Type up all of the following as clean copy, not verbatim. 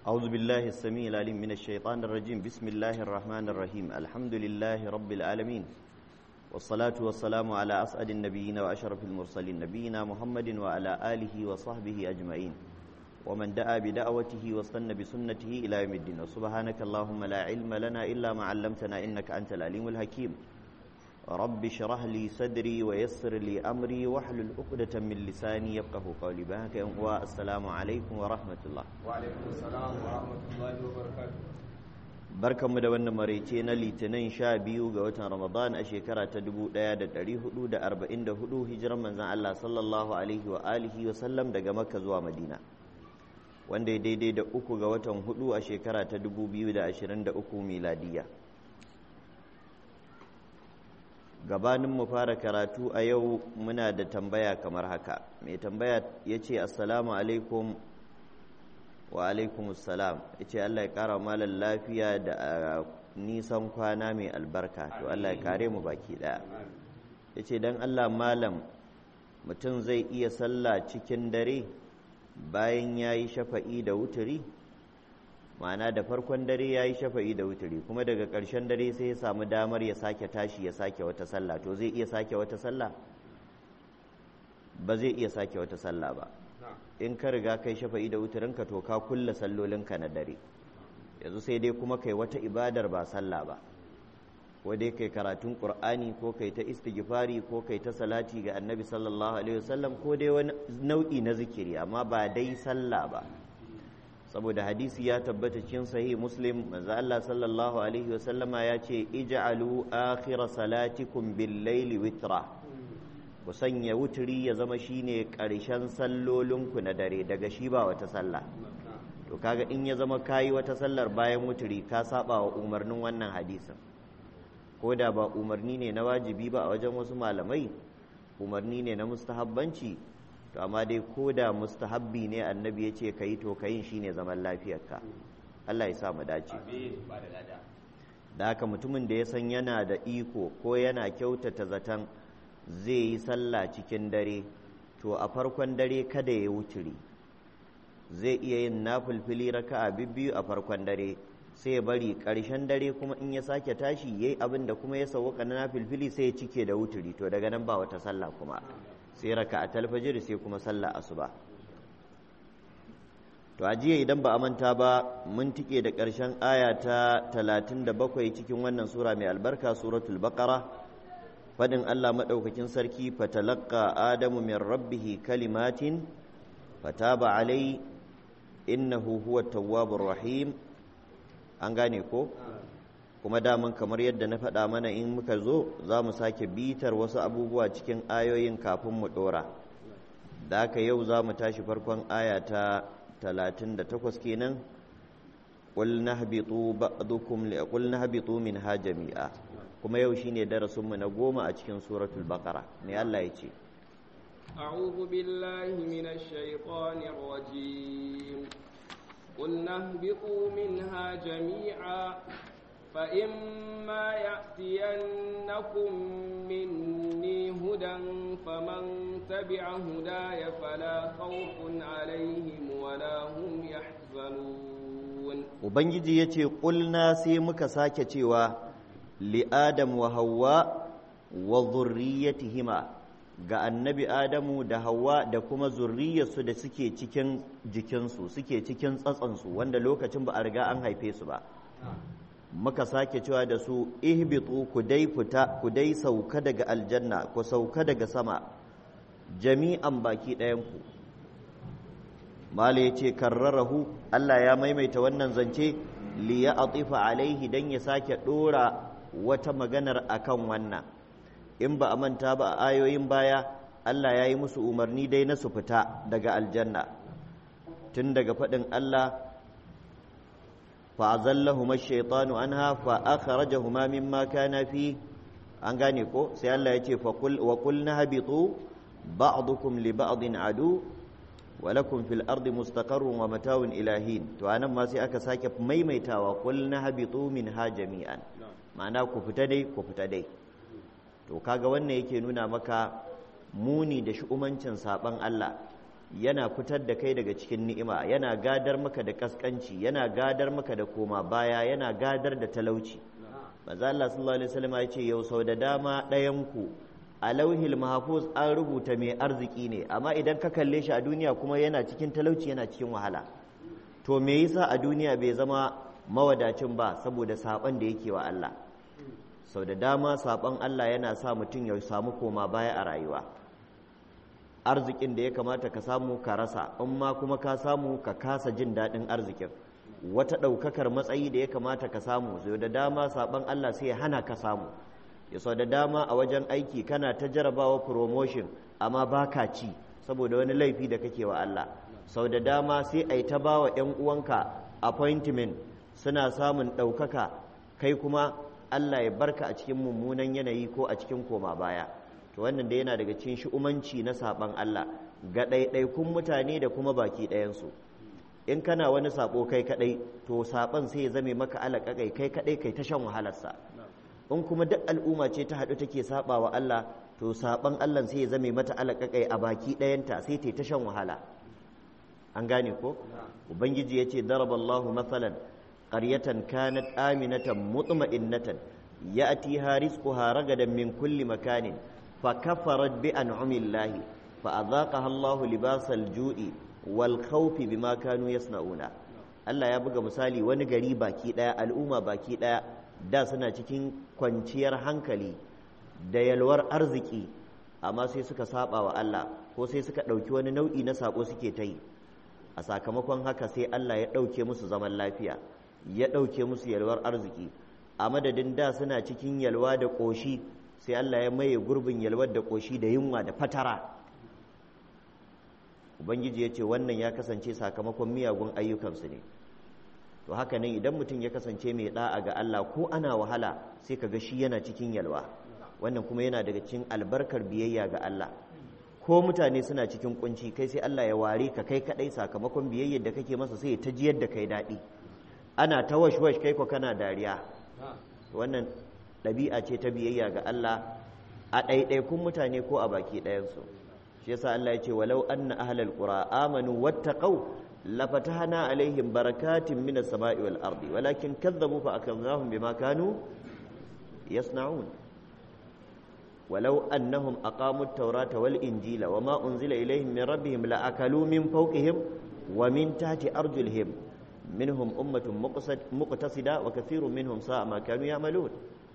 أعوذ بالله السميع العليم من الشيطان الرجيم بسم الله الرحمن الرحيم الحمد لله رب العالمين والصلاة والسلام على أسعد النبيين وأشرف المرسلين نبينا محمد وعلى آله وصحبه أجمعين ومن دعا بدعوته واستنى بسنته إلى يوم الدين وسبحانك اللهم لا علم لنا إلا ما علمتنا إنك أنت العليم الحكيم رب اشرح لي صدري ويسر لي أمري واحلل عقدة من لساني يفقه قولي بهك والسلام عليكم ورحمة الله وعليكم السلام ورحمة الله وبركاته barkanmu da wannan maraice na litinin 12 ga watan Ramadan a shekara ta 1444 hijiran manzon Allah sallallahu alaihi wa alihi wa sallam daga Makka zuwa Madina wanda ya daidai da 3 ga watan 4 a shekara ta 2023 miladiya gabanin mu fara karatu a yau muna da tambaya kamar haka mai tambaya yace assalamu alaikum wa alaikumussalam yace Allah ya kara malan lafiya da nisan kwana mai albarka to Allah ya kare mu baki daya yace dan Allah malam mutum zai iya sallah cikin dare bayan yayi shafa'i da wuturi ma'ana da farkon dare yayi shafa'i da wuturi kuma daga ƙarshen dare sai ya samu damar ya sake tashi ya sake wata sallah to zai iya sake wata sallah ba zai iya sake wata sallah ba in ka riga kai shafa'i da wuturinka to ka kulla sallolinka na dare yanzu sai dai kuma kai wata ibadar ba sallah ba ko dai kai karatun qur'ani ko kai ta istighfari ko kai ta salati ga annabi sallallahu alaihi wasallam ko dai wani nau'i na zikiri amma ba dai sallah ba saboda hadisi ya tabbata cikin sahih muslim manzo Allah sallallahu alaihi wasallama ya ce ij'alu akhir salatikum bil layli witra ku sanya wuturi ya zama shine ƙarshen sallolinku na dare daga shi ba wata sallah to kaga in ya zama kayi wata sallar bayan wuturi ka saba wa umarnin wannan hadisin ko da ba umarni ne na wajibi ba a wajen wasu malamai umarni ne na mustahabbanci to amma dai ko da mustahabbi ne annabi ya ce kayi to kayin shine zaman lafiyarka Allah ya sa mu dace da haka mutumin da ya san yana da iko ko yana kyautata zaton zai yi sallah cikin dare to a farkon dare kada ya wuturi zai iya yin nafilfili raka'a bibbiyu a farkon dare sai ya bari ƙarshen dare kuma in ya sake tashi yayi abin da kuma ya sauka na nafilfili sai ya cike da wuturi to daga nan ba wata sallah kuma sai raka'atul fajr sai kuma sallah asuba to a jiya idan ba a manta ba mun tike da ƙarshen aya ta 37 cikin wannan sura mai albarka suratul baqara fadin Allah madaukakin sarki fatalaqqa adamu min rabbih kalimatin fataba alai innahu huwa tawwabur rahim an gane ko kuma daman kamar yadda na faɗa mana in muka zo za mu sake bitar wasu abubuwa cikin ayoyin kafin mu ɗora da haka yau za mu tashi farkon aya ta 38 kenan qul nahbitu minha jami'a kuma yau shine darasin mu na 10 a cikin suratul baqara ne Allah ya ce a'udhu billahi minash shaitanir rajim qul nahbitu minha jami'a فإما يأتينكم مني هدى فمن تبع هداي فلا خوف عليهم ولا هم يحزنون وبنجي يتي قلنا سي muka sake cewa li adam wa hawa wa dhurriyyatihima ga annabi adamu da hawa da kuma zurriyarsu da suke cikin jikinsu suke cikin tsatsansu wanda lokacin ba a riga an haife su ba muka sake cewa da su ihbitu ku dai fita ku dai sauka daga aljanna ku sauka daga sama jami'an baki ɗayanku mala yace karrarahu Allah ya maimaita wannan zance li ya'tifa alaihi dan ya sake dora wata maganar akan wannan in ba a manta ba a ayoyin baya Allah ya yi musu umarni dai na su fita daga aljanna tun daga faɗin Allah فأزلهما الشيطان عنها فأخرجهما مما كان فيه an gane ko sai Allah ya ce wa qulna habitu ba'dukum li ba'din adu wa lakum fil ardi mustaqarrun wa mata'un ilahin to anan ma sai aka sake maimaitawa qulna habitu minha jami'an ma'ana ku fita dai to kaga wannan yake nuna maka muni da shu'umancin saban Allah yana fitar da kai daga cikin ni'ima, yana gadar maka da kaskanci, yana gadar maka da koma baya, yana gadar da talauci. Manzo Allah sallallahu alaihi wasallam ya ce yau sau da dama ɗayan ku a lauhil mahfuz an rubuta mai arziki ne, amma idan ka kalle shi a duniya kuma yana cikin talauci, yana cikin wahala. To me yasa a duniya bai zama mawadacin ba? Saboda saban da yake wa Allah. Sau da dama saban Allah yana sa mutum ya samu koma baya a rayuwa. Arzikin da ya kamata ka samu ka rasa, in ma kuma ka samu ka kasa jin daɗin arzikin. Wata ɗaukakar matsayi da ya kamata ka samu, sau da dama saban Allah sai ya hana ka samu. Ya sau da dama a wajen aiki kana ta jarabawa promotion amma ba ka ci saboda wani laifi da kake wa Allah. Sau da dama sai a yi ta ba wa 'yan uwanka appointment suna samun ɗaukaka, kai kuma Allah ya barka a cikin mummunan yanayi ko a cikin koma baya. To wannan da yana daga cikin shi'umanci na saɓan Allah ga ɗaiɗaikun mutane da kuma baki ɗayansu. In kana wani saɓo kai kaɗai, to saɓon sai ya zame maka alaƙaƙai kai kaɗai kai ta shan wahalarsa. In kuma duk al'umma ce ta haɗu take saɓa wa Allah, to saɓan Allah sai ya zame mata alaƙaƙai a baki ɗayanta sai ta shan wahala. An gane ko? Ubangiji ya ce daraballahu mathalan qaryatan kanat aminatan mutma'innatan ya'tiha rizquha ragadan min kulli makanin فكفرت بأنعم الله فأذاقها الله لباس الجوع والخوف بما كانوا يصنعون. Allah ya buga misali wani gari baki daya, al'umma baki daya da suna cikin kwanciyar hankali da yalwar arziki, amma sai suka saba wa Allah ko sai suka dauki wani nau'i na sako suke ta yi. A sakamakon haka sai Allah ya dauke musu zaman lafiya, ya dauke musu yalwar arziki. A madadin da suna cikin yalwa da koshi, sai Allah ya maye gurbin yalwar da ƙoshi da yunwa da fatara. Ubangiji ya ce wannan ya kasance sakamakon miyagun ayyukansu ne. To haka nan idan mutum ya kasance mai da'a ga Allah ko ana wahala sai ka ga shi yana cikin yalwa. Wannan kuma yana daga cikin albarkar biyayya ga Allah. Ko mutane suna cikin kunci kai sai Allah ya ware ka kai kadai sakamakon biyayyar da kake masa sai ya ta jiyar da kai daɗi. Ana ta wash kai ko kana dariya. Wannan ɗabi'a ce ta biyayya ga Allah a ɗaiɗaikun mutane ko a baki ɗayansu. Shi yasa Allah ya ce walau anna ahlal qura amanu wattaqau lafatahna alaihim barakatin minas sama'i wal ardi walakin kazzabu fa akhadnahum bima kanu yasna'un. walau annahum aqamu at-taurata wal injila wama unzila ilaihim min rabbihim la akalu min fawqihim wa min tahti arjulihim minhum ummatun muqtasida wa kathirun minhum sa'a ma kanu ya'malun.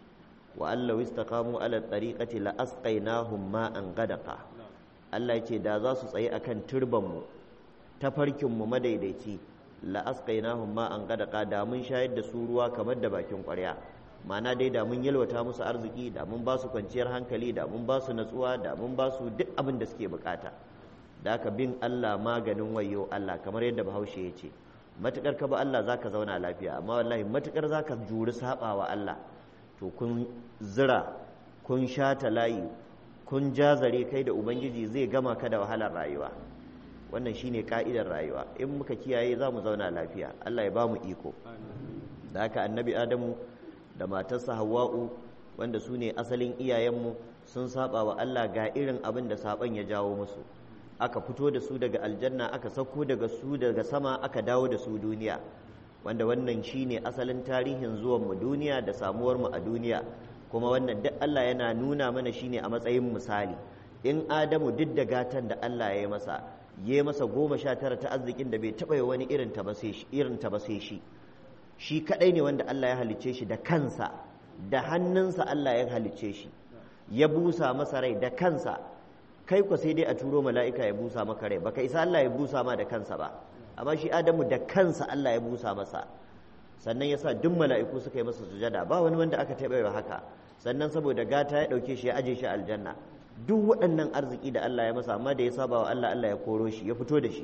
وأن لو استقاموا على الطريقة لأسقيناهم ماء غدقا. Allah ya ce da za su tsaye akan turbanmu tafarkinmu madaidaici la asqainahum ma'an ghadaqa, da mun shayar da su ruwa kamar da bakin ƙwarya. Ma'ana dai da mun yalwata musu arziki, da mun ba su kwanciyar hankali, da mun ba su natsuwa, da mun ba su duk abin da suke bukata. Da aka bin Allah maganin wayo Allah, kamar yadda Bahaushe ya ce matukar ka ba Allah zaka zauna lafiya, amma wallahi matukar zaka juri saba wa Allah to kun zira, kun shata layi, kun jazare kai da Ubangiji zai gama ka da wahalar rayuwa. Wannan shine ka'idar rayuwa. In muka kiyaye za mu zauna lafiya. Allah ya ba mu iko. Da haka annabi Adamu da matarsa Hawwa'u, wanda su ne asalin iyayenmu, sun saba wa Allah ga irin abin da saban ya jawo musu. Aka fito da su daga aljanna, aka sauko daga sama, aka dawo da su duniya. Wanda wannan shine asalin tarihin zuwanmu duniya da samuwarmu a duniya, kuma wannan duk Allah yana nuna mana shine a matsayin misali. In Adamu duk da gatan da Allah ya yi masa 19 ta arzikin da bai taɓa yi wani irin ta ba sai shi kaɗai ne wanda Allah ya halicce shi da kansa, da hannunsa Allah ya halicce shi, ya busa masa rai da kansa. Kai ku sai dai a turo mala'ika ya busa maka rai, baka isa Allah ya busa ma da kansa ba, amma shi Adamu da kansa Allah ya busa masa, sannan ya sa duk mala'iku suka yi masa sujada, ba wani wanda aka taɓa yi haka. Sannan saboda gata ya ɗauke shi ya aje shi aljanna. Duk waɗannan arziki da Allah ya masa, amma da ya saba wa Allah, Allah ya koro shi, ya fito da shi.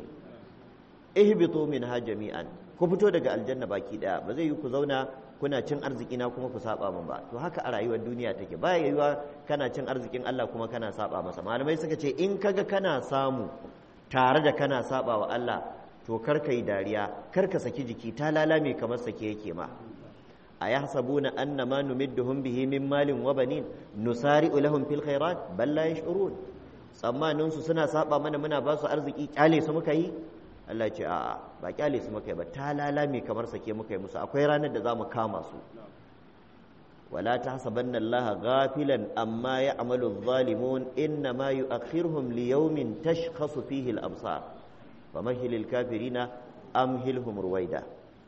Ihbitu minha jami'an, ku fito daga aljanna baki daya. Ba zai yi ku zauna kuna cin arziki na kuma ku saba min ba. To haka a rayuwar duniya take, ba yiwuwa kana cin arzikin Allah kuma kana saba masa. Malamai suka ce in kaga kana samu tare da kana saba wa Allah, to kar ka yi dariya, kar ka saki jiki, ta lalame kamar sake yake ma. ayahsabuna annama numidduhum bihi min malin wa banin nusari'u lahum fil khairat bal la yash'urun. tsammanin su suna saba mana muna ba su arziki kyale su muka yi Allah ce a'a ba kyale su muka yi ba talala me kamar sake muka yi musu akwai ranar da zamu kama su wala tahsabanna Allah ghafilan amma ya'malu adh-dhalimun inna ma yu'akhiruhum li yawmin tashkhasu fihi al-absar famahilil kafirina amhilhum ruwaida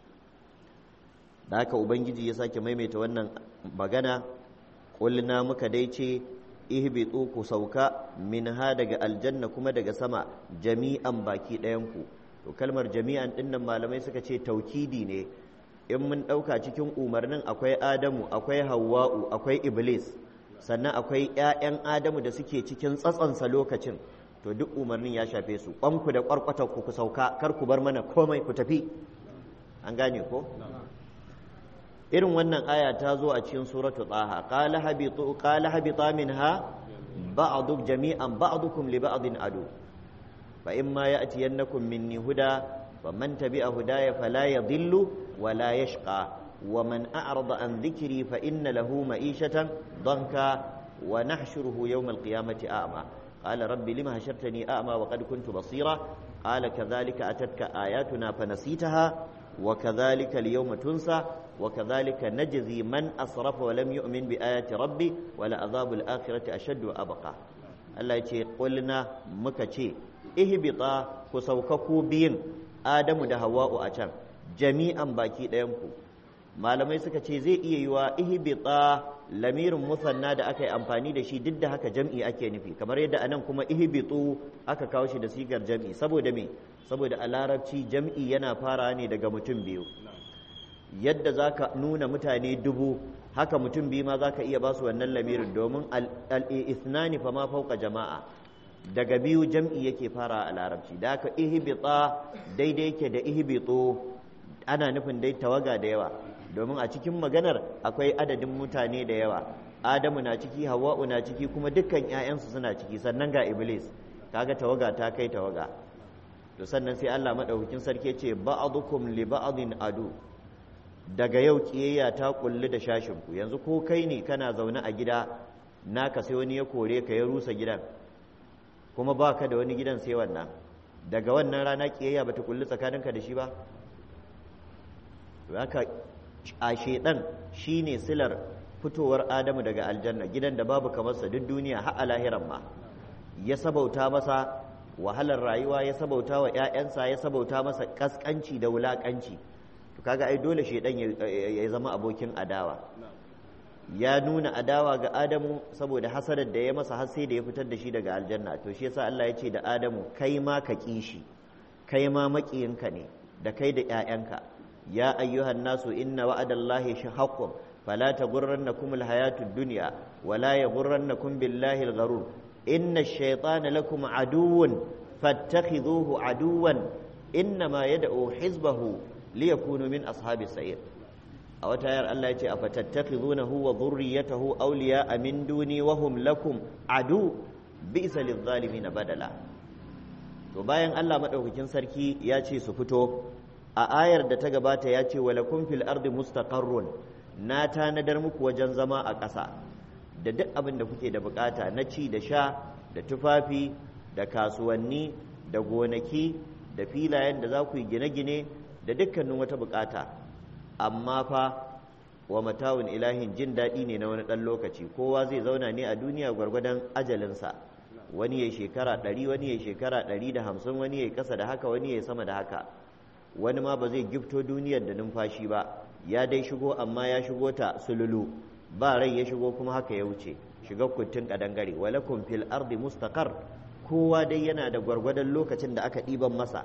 da haka ubangiji ya sake maimaita wannan magana qulna muka dai ce ihbitu ku sauka minha daga aljanna kuma daga sama jami'an baki ɗayanku to kalmar jami'an ɗinnan malamai suka ce taukidi ne in mun ɗauka cikin umarnin akwai adamu akwai hawwa'u akwai iblis sannan akwai 'ya'yan adamu da suke cikin tsatsansa lokacin to duk umarnin ya shafe su ƙwanku da ƙwarƙwatar ku sauka kar ku bar mana komai ku tafi an gane ko irin wannan aya ta zo a cikin suratu taha qala habita minha ba'duk jami'an ba'dukum li ba'din adu fa imma ya'tiyannakum minni huda faman tabi'a hudaya fala yadhillu wa la yashqa wa man a'rada an dhikri fa inna lahu ma'ishatan danka wa nahshuruhu yawm al-qiyamati a'ma qala rabbi lima hashartani a'ma wa qad kuntu basira qala kadhalika atatka ayatuna fanasitaha وكذلك اليوم تنسى وكذلك نجزي من أسرف ولم يؤمن بآيات ربي ولعذاب الآخرة أشد وأبقى الله يقول قلنا مكتشي اهبطا كسوككو بين آدم دهواء أشان جميعا باكي ديمكو ما لما يسكتشي زي إيوا اهبطا لمير مثنى da aka yi amfani da shi duk da haka jam'i ake nufi kamar yadda anan kuma ihbitu aka kawo shi da sigar jam'i saboda me saboda a larabci jam'i yana fara ne daga mutum biyu yadda zaka nuna mutane dubu haka mutum biyu ma zaka iya basu wannan lamirin domin al-ithnani fa ma fawqa jama'a daga biyu jam'i yake fara a larabci da haka ihbita daidai yake da ihbitu ana nufin dai tawaga da yawa domin a cikin maganar akwai adadin mutane da yawa adamu na ciki hawa'u na ciki kuma dukkan 'ya'yansu suna ciki sannan ga iblis kaga tawaga ta kai tawaga to sannan sai Allah madaukakin sarki ce ba'dukum li ba'din adu daga yau kiyayya ta kulli da shashin ku yanzu ko kai ne kana zaune a gida naka sai wani ya kore ka ya rusa gidan kuma baka da wani gidan sai wannan daga wannan rana kiyayya bata kulli tsakaninka da shi ba haka a shedan shine silar fitowar Adamu daga aljanna gidan da babu kamar sa duk duniya har a lahiran ma ya sabauta masa wahalar rayuwa ya sabauta wa ƴaƴansa ya sabauta masa kaskanci da wulakanci to kaga ai dole shedan ya zama abokin adawa ya nuna adawa ga Adamu saboda hasadar da ya masa har sai da ya fitar da shi daga aljanna to shi yasa Allah ya ce da Adamu kai ma ka kishi kai ma makiyinka ne da kai da ƴaƴanka ya ayyuhan nasu inna wa'adallahi haqqun fala taghurrannakum alhayatud dunya wala yaghurrannakum billahi algharur inna ash-shaytana lakum aduwwun fattakhidhuhu aduwwan innama yad'u hizbahu liyakunu min ashabis sa'ir a wata ayar Allah ya ce afatattakhizunahu wa dhurriyyatahu awliya'a min duni wa hum lakum adu bi'sa lidh-dhalimin badala to bayan Allah madaukakin sarki ya ce su fito a ayar da ta gabata ya ce walakum fil ardi mustaqarrun na tanadar muku wajen zama a ƙasa da duk abin da kuke da bukata na ci da sha da tufafi da kasuwanni da gonaki da filayen da za ku yi gine-gine da dukkanin wata bukata amma fa wa mata'un ilahin jin daɗi ne na wani ɗan lokaci kowa zai zauna ne a duniya gwargwadon ajalinsa wani ya shekara 100 wani ya shekara 150 wani ya ƙasa da haka wani ya sama da haka wani ma ba zai gifto duniyar da numfashi ba ya dai shigo amma ya shigo ta sululu ba rai ya shigo kuma haka ya wuce shiga kuttun kadangare walakum fil ardi mustaqar kowa dai yana da gwargwadon lokacin da aka ɗiban masa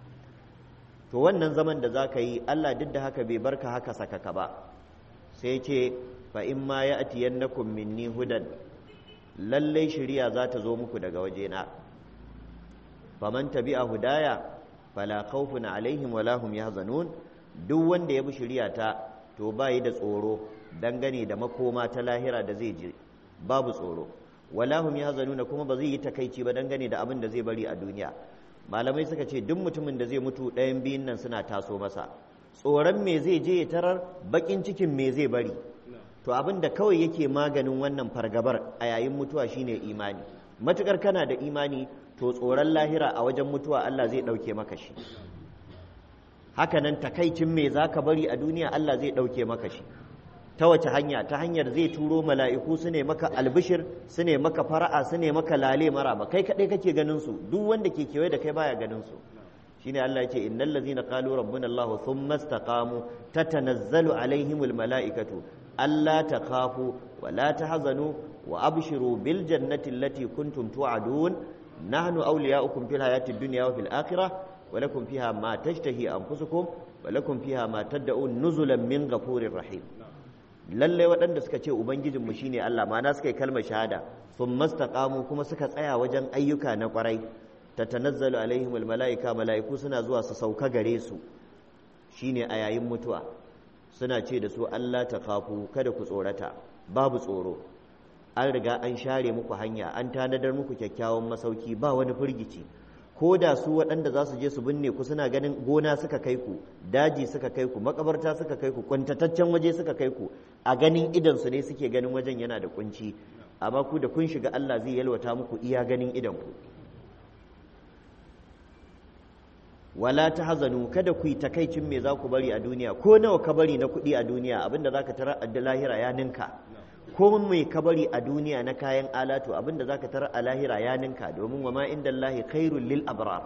to wannan zaman da zaka yi Allah duk da haka bai barka haka sakaka ba sai ce fa in ma ya'tiyannakum minni hudan lallai shari'a za ta zo muku daga wajena faman tabi'a hudaya fala khawfun alaihim wala hum yahzanun duk wanda ya bi shari'ata to bai da tsoro dangane da makoma ta lahira da zai je babu tsoro wala hum yahzanuna kuma ba zai yi takeici ba dangane da abin da zai bari a duniya malamai suka ce duk mutumin da zai mutu ɗayan biyun nan suna taso masa tsoron me zai je ya tarar bakin cikin me zai bari to abin da kawai yake maganin wannan fargabar a yayin mutuwa shine imani matukar kana da imani to tsoron lahira a wajen mutuwa Allah zai ɗauke maka shi. Haka nan takaicin me za ka bari a duniya Allah zai ɗauke maka shi. Ta wace hanya? Ta hanyar zai turo mala'iku su ne maka albishir, su ne maka fara'a, su ne maka lale maraba, kai kaɗai kake ganin su, duk wanda ke kewaye da kai baya ganin su. Shine Allah ya ce innal ladzina qalu rabbuna Allah thumma istaqamu tatanazzalu alaihimul mala'ikatu alla takhafu wa la tahzanu wa abshiru bil jannati allati kuntum tu'adun nahnu awliya'ukum fil hayatid dunya wa fil akhirah wa lakum fiha ma tashtahi anfusukum wa lakum fiha ma tad'un nuzulan min ghafurir rahim. Lalle waɗanda suka ce ubangijinmu shine Allah, ma'ana suka yi kalmar shahada thumma istaqamu kuma suka tsaya wajen ayyuka na kwarai, tatanazzalu alaihimul mala'ika, mala'iku suna zuwa su sauka gare su shine a yayin mutuwa, suna ce da su Allah ta kafu, kada ku tsorata, babu tsoro, an riga an share muku hanya, an tanadar muku kyakkyawan masauki, ba wani firgici. Ko da su waɗanda za su je su binne ku suna ganin gona suka kai ku, daji suka kai ku, makabarta suka kai ku, kwantataccen waje suka kai ku, a ganin idansu ne suke ganin wajen yana da kunci, amma ku da kun shiga Allah zai yalwata muku iya ganin idanku. Wala ta hazanu, kada ku yi takaicin me za ku bari a duniya, ko nawa ka bari na kuɗi a duniya, abinda za ka tara a lahira ya ninka, ko mai ka bari a duniya na kayan alatu, abinda za ka tara a lahira ya ninka, domin wa ma inda Allahi khairun lil abrar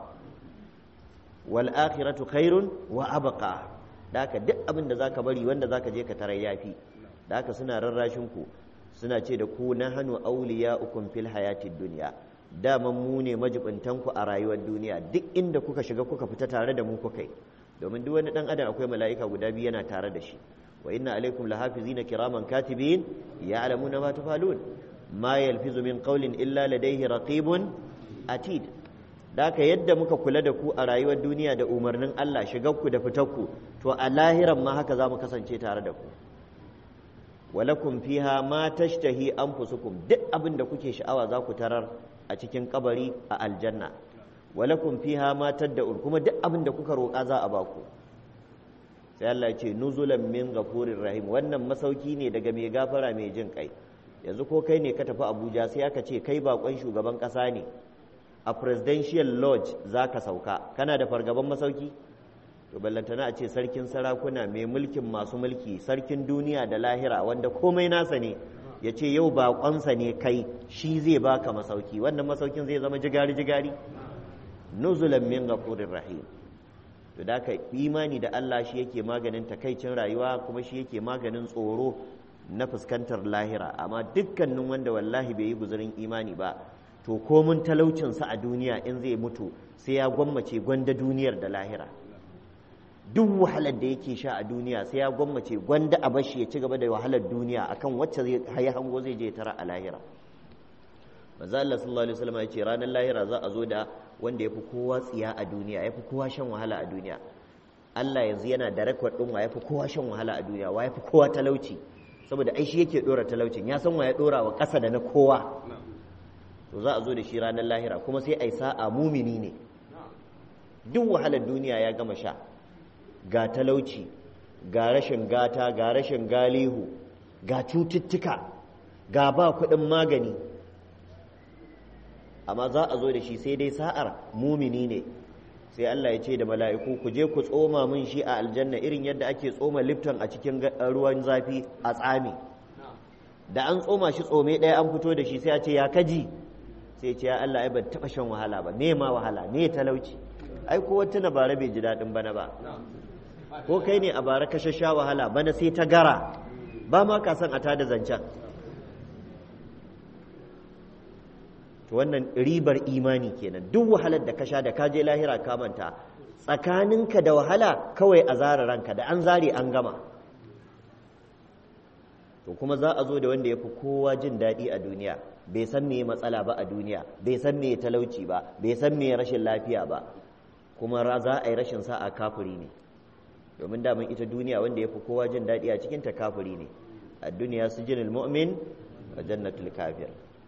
wal akhiratu khairun wa abqa. Da haka duk abinda za ka bari wanda za ka je ka tarar yafi. Da haka suna rarrashin ku, suna ce da ku nahnu awliya'ukum fil hayatid dunya, daman mu ne majibintanku a rayuwar duniya, duk inda kuka shiga kuka fita tare da mu kuka yi, domin duk wani dan adam akwai mala'ika guda biyu yana tare da shi. Wa inna alaikum lahafizina kiraman katibin ya'lamuna ma tafalun ma yalfizu min qawlin illa ladayhi raqibun atid. Daka yadda muka kula da ku a rayuwar duniya da umarnin Allah, shigarku da fitarku, to a lahiran ma haka za mu kasance tare da ku. Walakum fiha ma tashtahi anfusukum, duk abin da kuke sha'awa za ku tarar a cikin kabari a aljanna. Walakum fiha ma tad'un, kuma duk abin da kuka roƙa za a baku. Sai Allah ya ce nuzulan min ghafurir rahim, wannan masauki ne daga mai gafara mai jin kai. Yanzu ko kai ne ka tafi Abuja sai aka ce kai bakon shugaban ƙasa ne, a presidential lodge za ka sauka, kana da fargaban masauki? To ballantana a ce sarkin sarakuna, mai mulkin masu mulki, sarkin duniya da lahira, wanda komai nasa ne, ya ce yau baƙonsa ne kai, shi zai baka masauki, wannan masaukin zai zama jigari-jigari? Nuzulan min ghafurir rahim. To da ka imani da Allah shi yake maganin takaicin rayuwa, kuma shi yake maganin tsoro na fuskantar lahira. Amma dukkanin wanda wallahi bai yi guzurin imani ba, to komun talaucinsa a duniya in zai mutu sai ya gwammace gwanda duniyar da lahira. Duk wahalar da yake sha a duniya sai ya gwammace gwanda a bashi ya ci gaba da wahalar duniya akan wacce zai hango zai je tara a lahira. Manzo Allah sallallahu alaihi wasallam ya ce ranar lahira za a zo da wanda yafi kowa tsiya a duniya, yafi kowa shan wahala a duniya. Allah yanzu yana da record din wa yafi kowa shan wahala a duniya, wa yafi kowa talauci, saboda ai shi yake dora talaucin, ya san wa ya dora wa ƙasa da na kowa. To za a zo da shi ranar lahira, kuma sai ai sa'a mumini ne. Duk wahalar duniya ya gama sha, ga talauci, ga rashin gata, ga rashin galihu, ga cututtuka, ga ba kuɗin magani, amma za a zo da shi sai dai sa'ar mumini ne. Sai Allah ya ce da mala'iku, ku je ku tsoma min shi a aljanna irin yadda ake tsoma lifton a cikin ruwan zafi a tsami. Da an tsoma shi tsome ɗaya an fito da shi sai a ce ya kaji, sai ce ya Allah ai ban taɓa shan wahala ba, me ma wahala, me talauci, ai ko wata na bara bai ji daɗin bana ba, ko kai ne a bara ka sha wahala bana sai ta gara, ba ma ka san a tada zancen. To wannan ribar imani kenan, duk wahalar da ka sha da ka je lahira ka manta, tsakaninka da wahala kawai a zara ranka, da an zare an gama. To kuma za a zo da wanda ya fi kowa jin daɗi a duniya, bai san me matsala ba a duniya, bai san me talauci ba, bai san me rashin lafiya ba, kuma za a yi rashin sa'a kafiri ne, domin daman ita duniya wanda ya fi kowa jin daɗi a cikinta kafiri ne. A duniya sijinul mu'min wa jannatul kafir.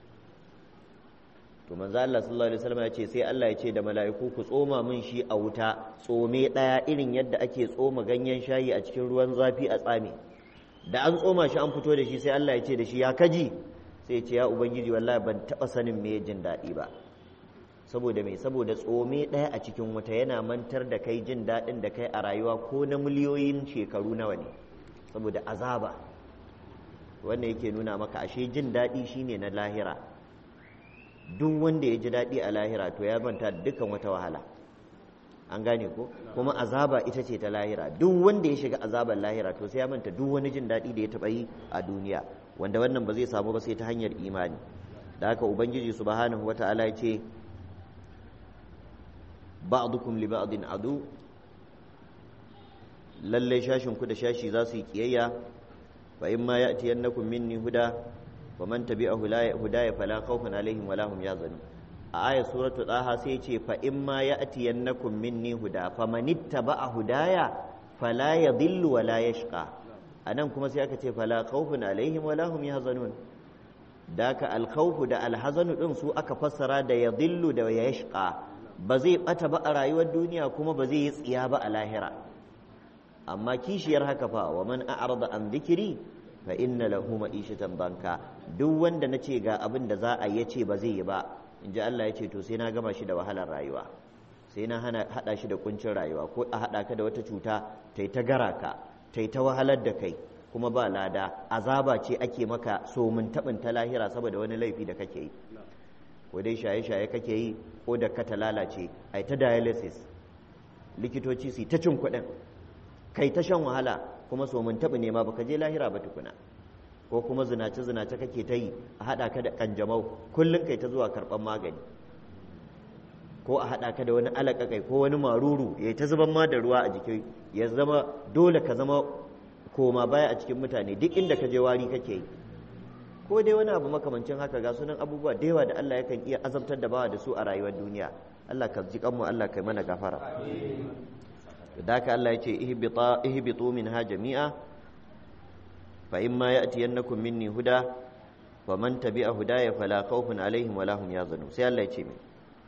To manzo Allah sallallahu alaihi wasallam ya ce sai Allah ya ce da mala'iku ku tsoma min shi a wuta tsome daya irin yadda ake tsoma ganyen shayi a cikin ruwan zafi a tsame. Da an tsoma shi an fito da shi sai Allah ya ce da shi ya kaji, sai ce ya ubangiji wallahi ban taɓa sanin me jin daɗi ba. Saboda me? Saboda tsome ɗaya a cikin wuta yana mantar da kai jin daɗin da kai a rayuwa ko na miliyoyin shekaru nawa ne, saboda azaba. Wannan yake nuna maka ashe jin daɗi shine na lahira. Duk wanda ya ji daɗi a lahira to ya manta da dukkan wata wahala. An gane ko? Kuma azaba ita ce ta lahira. Duk wanda ya shiga azabar lahira to sai ya manta duk wani jin daɗi da ya taɓa yi a duniya, wanda wannan ba zai samu ba sai ta hanyar imani. Da haka ubangiji subhanahu wata'ala ya ce ba'dukum li ba'din adu, lallai shashin ku da shashi za su yi kiyayya. Fa in ma ya'tiyannakum minni huda wa man tabi'a hudaya fala khawfun alaihim wala hum yahzanun. A ayat suratu Taha sai ce fa in ma ya'tiyannakum minni huda famanittaba'a hudaya fala yadhillu wala yashqa. Anan kuma sai aka ce fala khawfun alaihim wala hum yahzanun. Daka al-khawfu da al-hazanu din su aka fassara da yadhillu da yashqa. Ba zai bata ba a rayuwar duniya kuma ba zai yi tsiya ba a lahira. Amma kishiyar haka fa wa man a'rada an dhikri fa inna lahu ma'ishatan banka. Duk wanda nace ga abin da za a yi yace ba zai yi ba, inji Allah yace to sai na gama shi da wahalar rayuwa, sai na hada shi da kuncin rayuwa, ko a hada ka da wata cuta tai ta gara ka, tai ta wahalar da kai kuma ba lada. Azaba ce ake maka so mun tabin ta lahira saboda wani laifi da kake yi, ko dai shaye-shaye kake yi ko da ka ta lalace ai ta dialysis, likitoci su ta cin kuɗin, kai ta shan wahala kuma so mun taɓa nema baka je lahira ba tukuna. Ko kuma zinace kake ta yi, a haɗa ka da ƙanjamau kullum kai ta zuwa karɓar magani, ko a haɗa ka da wani alaƙaƙai ko wani maruru ya ta zuban ma da ruwa a jiki, ya zama dole ka zama koma baya a cikin mutane, duk inda ka je wari kake yi, ko dai wani abu makamancin haka. Ga sunan abubuwa da yawa da Allah yakan iya azabtar da bawa da su a rayuwar duniya. Allah ka ji kanmu, Allah kai mana gafara. Da haka Allah ya ce ihbitu minha jami'a fa imma ya'tiyannakum minni huda faman tabi'a hudaya fala khawfun alaihim wala hum yahzanun. Sai Allah ya ce mai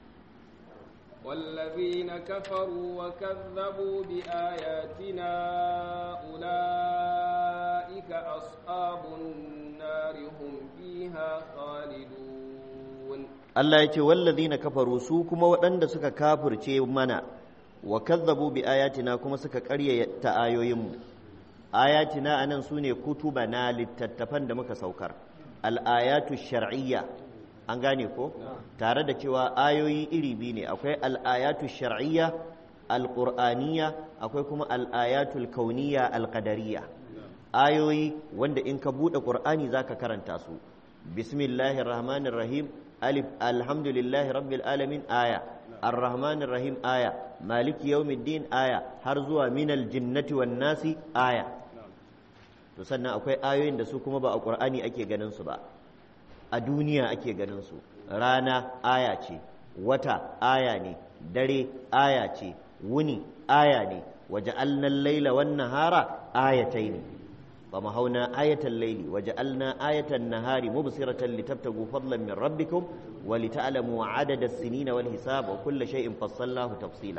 والذين كفروا وكذبوا بآياتنا أولئك أصحاب النار هم فيها خالدون. Allah ya ce wallazina kafaru, su kuma waɗanda suka kafirce mana, wa kazzabu bi ayatina kuma suka ƙaryata ayoyinmu. Ayatina anan sune kutubana, littattafan da muka saukar, al-ayatu shar'iyya. An gane ko? Tare da cewa ayoyi iri biyu ne, akwai al-ayatu shar'iyya al-qur'aniyya, akwai kuma al-ayatul kauniyya al-qadariyya. Ayoyi wanda in ka buɗe qur'ani zaka karanta su. Bismillahir rahmanir rahim, alif, alhamdulillahi rabbil alamin, aya. Ar-rahmanir rahim, aya. Maliki yawmiddin, aya. Har zuwa minal jinnati wan nasi, aya. To sannan akwai ayoyin da su kuma ba a qur'ani ake ganin su ba, a duniya ake ganin su. Rana aya ce, wata aya ne, dare aya ce, wuni aya ne. Waja'alna al-laila wan nahara ayatayn, famahawna ayatal layli waja'alna ayatan nahari mubsiratan litabtagu fadlan min rabbikum wa lita'lamu 'adada as-sinina wal hisab wa kulla shay'in fassalnahu tafsila.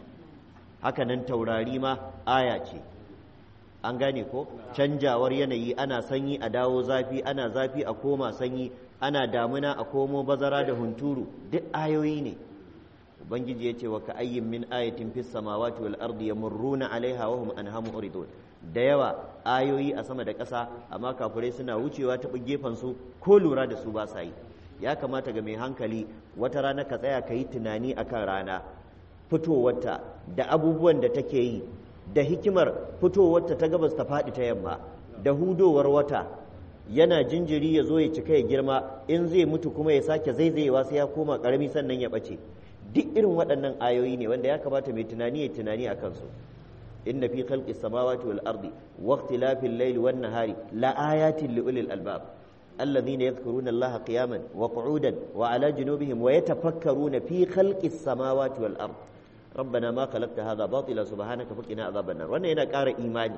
Haka nan taurari ma aya ce. An gane ko? Canjawar yanayi, ana sanyi a dawo zafi, ana zafi a koma sanyi, ana damuna a komo bazara da hunturu, duk ayoyi ne. Ubangiji ya ce wa ka ayyin min ayatin fis samawati wal ardi yamurruna alaiha wa hum anha mu'ridun. Da yawa ayoyi a sama da ƙasa, amma kafirai suna wucewa ta gefen su ko lura da su ba sa yi. Ya kamata ga mai hankali wata rana ka tsaya ka yi tunani akan rana, fitowarta da abubuwan da take yi, da hikimar fitowarta ta gabas ta faɗi ta yamma, da hudowar wata yana jinjiri ya zo ya cika ya girma, in zai mutu kuma ya sake zaizayewa sai ya koma ƙarami sannan ya ɓace. Duk irin waɗannan ayoyi ne wanda ya kamata mai tunani ya tunani a kansu. inna fi khalqis samawati wal ardi wa ikhtilafil layli wan nahari la ayatin li ulil albab alladhina yadhkuruna allaha qiyaman wa qu'udan wa ala junubihim wa yatafakkaruna fi khalqis samawati wal ardi rabbana ma khalaqta hadha batila subhanaka faqina adhaban nar. Wannan yana ƙara imani.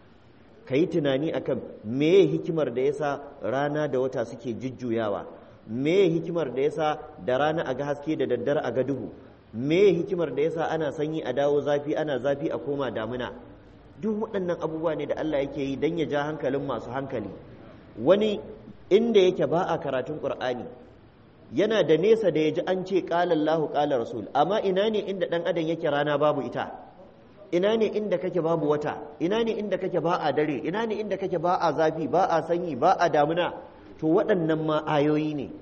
Kai tunani akan meye hikimar da yasa rana da wata suke jujjuyawa, meye hikimar da yasa da rana a ga haske da daddare a ga duhu, meye hikimar da yasa ana sanyi a dawo zafi, ana zafi a koma damuna. Duk waɗannan abubuwa ne da Allah yake yi don ya ja hankalin masu hankali wani inda yake ba a karatun Qur'ani yana da nesa da ya ji an ce qala Allahu qala Rasul, amma ina ne inda ɗan adam yake rana babu ita, ina ne inda kake babu wata, ina ne inda kake ba a dare, ina ne inda kake ba a zafi, ba a sanyi, ba a damuna. To waɗannan ma ayoyi ne,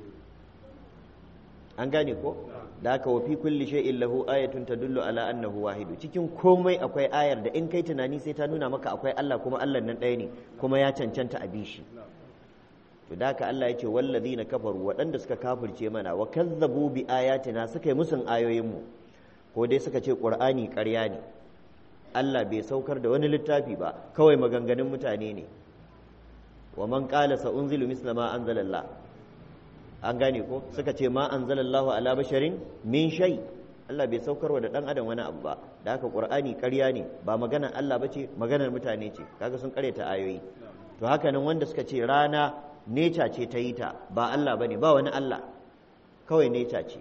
an gane ko? Da haka wa fi kulli shay'in lahu ayatun tadullu ala annahu wahidu, cikin komai akwai ayar da in kai tunani sai ta nuna maka akwai Allah, kuma Allah nan ɗaya ne, kuma ya cancanta a bishi. To da haka Allah ya ce wallazina kafaru, waɗanda suka kafirce mana, wa kazzabu bi ayatina, suka yi musun ayoyinmu, ko dai suka ce Qur'ani ƙarya ne, Allah bai saukar da wani littafi ba, kawai maganganun mutane ne. Wa man qala sa unzilu misla ma anzalallah, an gane ko? Suka ce ma anzalallahu ala basharin min shay, Allah bai saukar wa da dan adam wani abu ba. Da haka Qur'ani ƙarya ne, ba maganar Allah bace, maganar mutane ce. Kaga sun ƙaryata ayoyi. To haka nan wanda suka ce rana neca ce ta yi ta, ba Allah bane, ba wani Allah, kawai neca ce.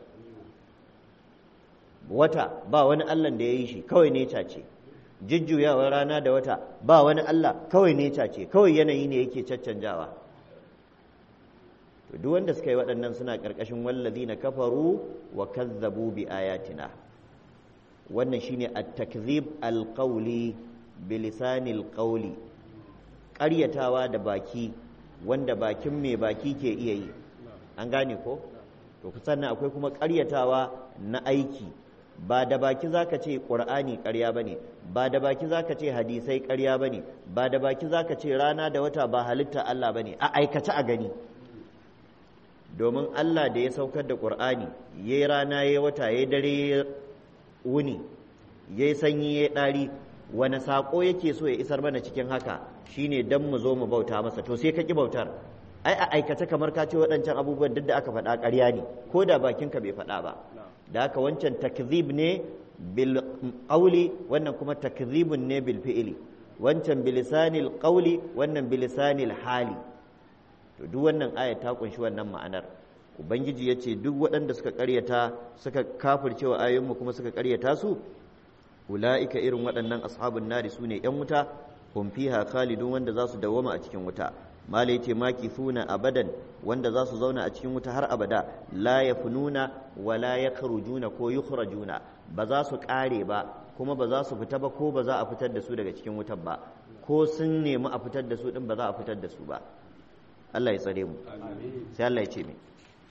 Wata ba wani Allah da ya yi shi, kawai neca ce. Jujjuyawar rana da wata ba wani Allah, kawai neca ce, kawai yanayi ne yake caccanjawa. To duk wanda suka yi waɗannan suna ƙarƙashin wallazina kafaru wa kazzabu bi ayatina. Wannan shine at-takzib al-qawli bi lisanil qawli, ƙaryatawa da baki, wanda bakin mai baki ke iya yi, an gane ko? To sannan akwai kuma ƙaryatawa na aiki, ba da baki zaka ce Qur'ani ƙarya bane, ba da baki zaka ce hadisai ƙarya bane, ba da baki zaka ce rana da wata ba halitta Allah bane, a aikace a gani. Domin Allah da ya saukar da Qur'ani, yayi rana yayi wata yayi dare wuni, yayi sanyi yayi ɗari, wani saƙo yake so ya isar mana cikin haka? Shine dan mu zo mu bauta masa. To sai ka ki bautar, ai a aikace kamar ka ce waɗancan abubuwan duk da aka faɗa ƙarya ne, ko da bakinka bai faɗa ba. Da haka wancan takzib ne bil qawli, wannan kuma takzibun ne bil fi'li, wancan bilisanil qawli, wannan bilisanil hali. To duk wannan aya ta kunshi wannan ma'anar. Ubangiji ya ce duk waɗanda suka ƙaryata, suka kafirce wa ayoyinmu kuma suka ƙaryata su, ula'ika irin waɗannan ashabun nari su ne ‘yan wuta, hum fiha khalidun, wanda za su dawwama a cikin wuta. Malai ce makithuna abadan, wanda za su zauna a cikin wuta har abada, la yafununa wa la yakhrujuna ko yukhrajuna, ba za su ƙare ba, kuma ba za su fita ba, ko ba za a fitar da su daga cikin wutar ba, ko sun nemi a fitar da su din ba za a fitar da su ba. Allah ya tsare mu. Sai Allah ya ce mai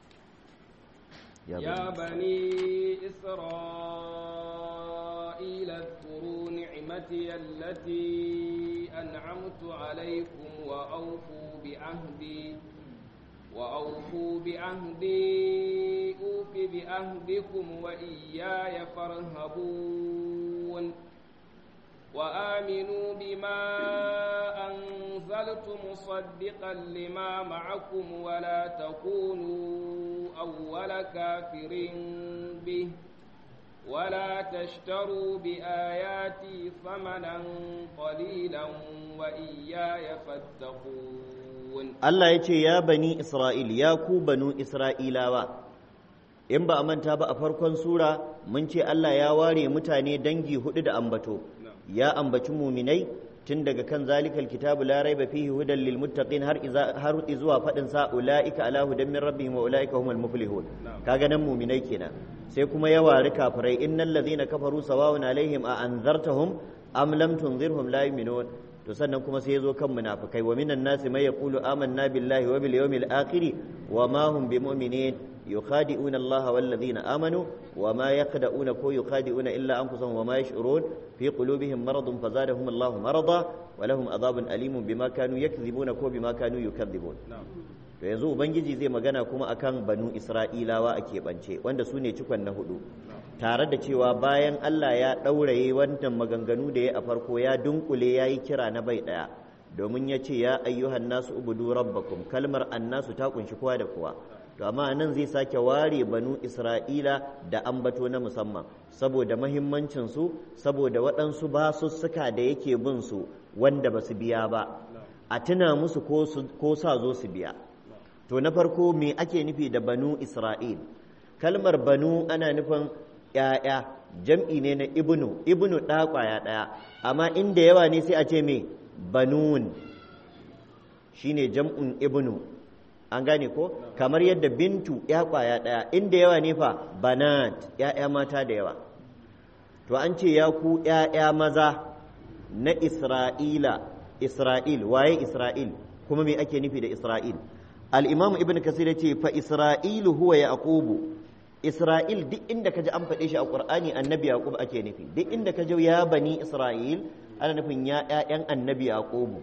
ya bani isra'ila اذكروا نعمتي التي أنعمت عليكم وأوفوا بعهدي أوف بعهدكم وإياي فارهبون وآمنوا بما أنزلت مصدقا لما معكم ولا تكونوا أول كافر به ولا تشتروا بآياتي ثمنا قليلا وإياي فاتقون الله يتي يا بني إسرائيل يا كو بنو إسرائيل in ba a manta ba a farkon sura mun ce Allah ya ware mutane dangi hudu da ambato ya ambaci muminai tun daga kan zalikal kitabu la raiba fihi hudan lil muttaqin har zuwa fadin sa ulaika ala hudan min rabbihim wa ulaika humul muflihun kaga nan muminai kenan sai kuma ya wari kafirai innal ladhina kafaru sawa'un alaihim a anzartahum am lam tunzirhum la yu'minun to sannan kuma sai yazo kan munafikai wa minan nasi may yaqulu amanna billahi wa bil yawmil akhir wa ma hum bimu'minin yukhadi'una allaha wal ladhina amanu wa ma yakhda'una ko yukhadi'una illa anfusahum wa ma yash'urun fi qulubihim maradun fazadahum allahu marada wa lahum adhabun alimun bima kanu yakdhibuna ko bima kanu yukadhibun to yanzu ubangiji zai magana kuma akan banu isra'ilawa a keɓance wanda su ne cikon na hudu tare da cewa bayan Allah ya ɗauraye wannan maganganu da ya a farko ya dunkule ya yi kira na bai ɗaya domin ya ce ya ayyuhan nasu ubudu rabbakum kalmar annasu ta kunshi kowa da kowa to amma nan zai sake ware banu isra'ila da ambato na musamman saboda mahimmancin su saboda waɗansu basussuka da yake bin su wanda ba su biya ba a tuna musu ko sa zo su biya to na farko me ake nufi da banu isra'il kalmar banu ana nufin ‘ya'ya jam'i ne na ibnu ɗa ƙwaya ɗaya amma inda yawa ne sai a ce me banun shine jam'un ibnu, an gane ko kamar yadda bintu ya kwaya ɗaya, inda yawa ne fa banat ya'ya mata da yawa. To an ce ya ku ya'ya maza na Isra'il, waye Isra'il kuma me ake nufi da Isra'il? Al-Imam Ibn Kasir ya ce fa Isra'ilu huwa Yaqubu. Isra'il duk inda kaji an faɗe shi a Qur'ani annabi Yaqub ake nufi, duk inda kaji ya bani Isra'il ana nufin ya ƴaƴan annabi Yaqubu.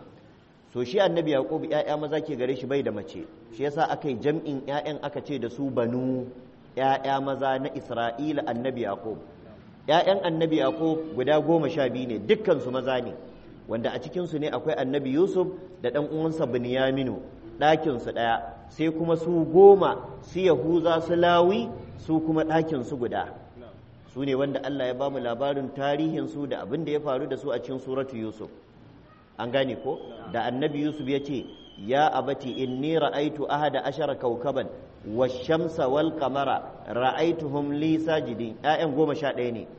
So shi annabi Yaqub ƴaƴa maza ke gare shi bai da mace, shi yasa aka yi jam'in ƴaƴan aka ce da su banu, ƴaƴa maza na Isra'ila annabi Yaqub. ƴaƴan annabi Yaqub guda 12 ne, dukkan su maza ne, wanda a cikin su ne akwai annabi Yusuf da ɗan uwansa Binyaminu, ɗakin su ɗaya, sai kuma su 10 su Yahuza su Lawi su kuma ɗakin su guda. Su ne wanda Allah ya bamu labarin tarihin su da abin da ya faru da su a cikin suratu Yusuf. An gane ko da annabi Yusuf ya ce ya abati inni ra'aitu ahada ashara kaukaban wash-shamsa wal qamara ra'aituhum li sajidin. ƴaƴan 11 ne,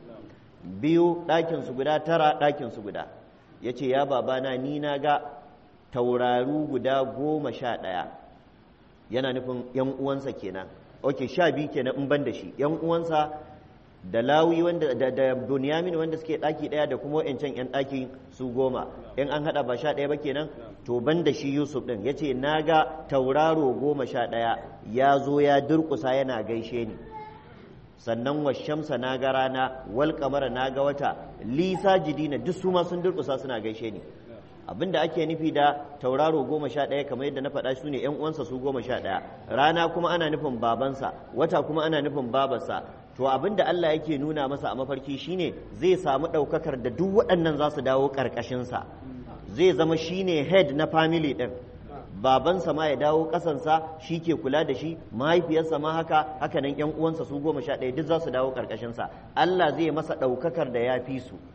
2 ɗakin su guda, 9 ɗakin su guda. Yace ya babana ni na ga tauraru guda 11, yana nufin yan uwansa kenan. Okay, 12 kenan in ban da shi, yan uwansa da Lawi wanda da Bunyamin wanda suke daki daya da kuma wayancan yan daki su 10, in an hada ba 11 ba kenan. To ban da shi Yusuf din yace naga tauraro 11 ya zo ya durkusa yana gaishe ni, sannan washamsa naga rana wal qamara naga wata li sajidina duk su ma sun durkusa suna gaishe ni. Abinda ake nufi da tauraro 11 kamar yadda na faɗa su ne ‘yan uwansa su 11, rana kuma ana nufin babansa, wata kuma ana nufin babarsa. To abinda Allah yake nuna masa a mafarki shine zai samu ɗaukakar da duk waɗannan za su dawo ƙarƙashinsa, zai zama shine head na family ɗin, babansa ma ya dawo ƙasansa shi ke kula da shi, mahaifiyarsa ma haka nan ‘yan uwansa su 11 duk za su dawo ƙarƙashinsa. Allah zai masa ɗaukakar da ya fi su.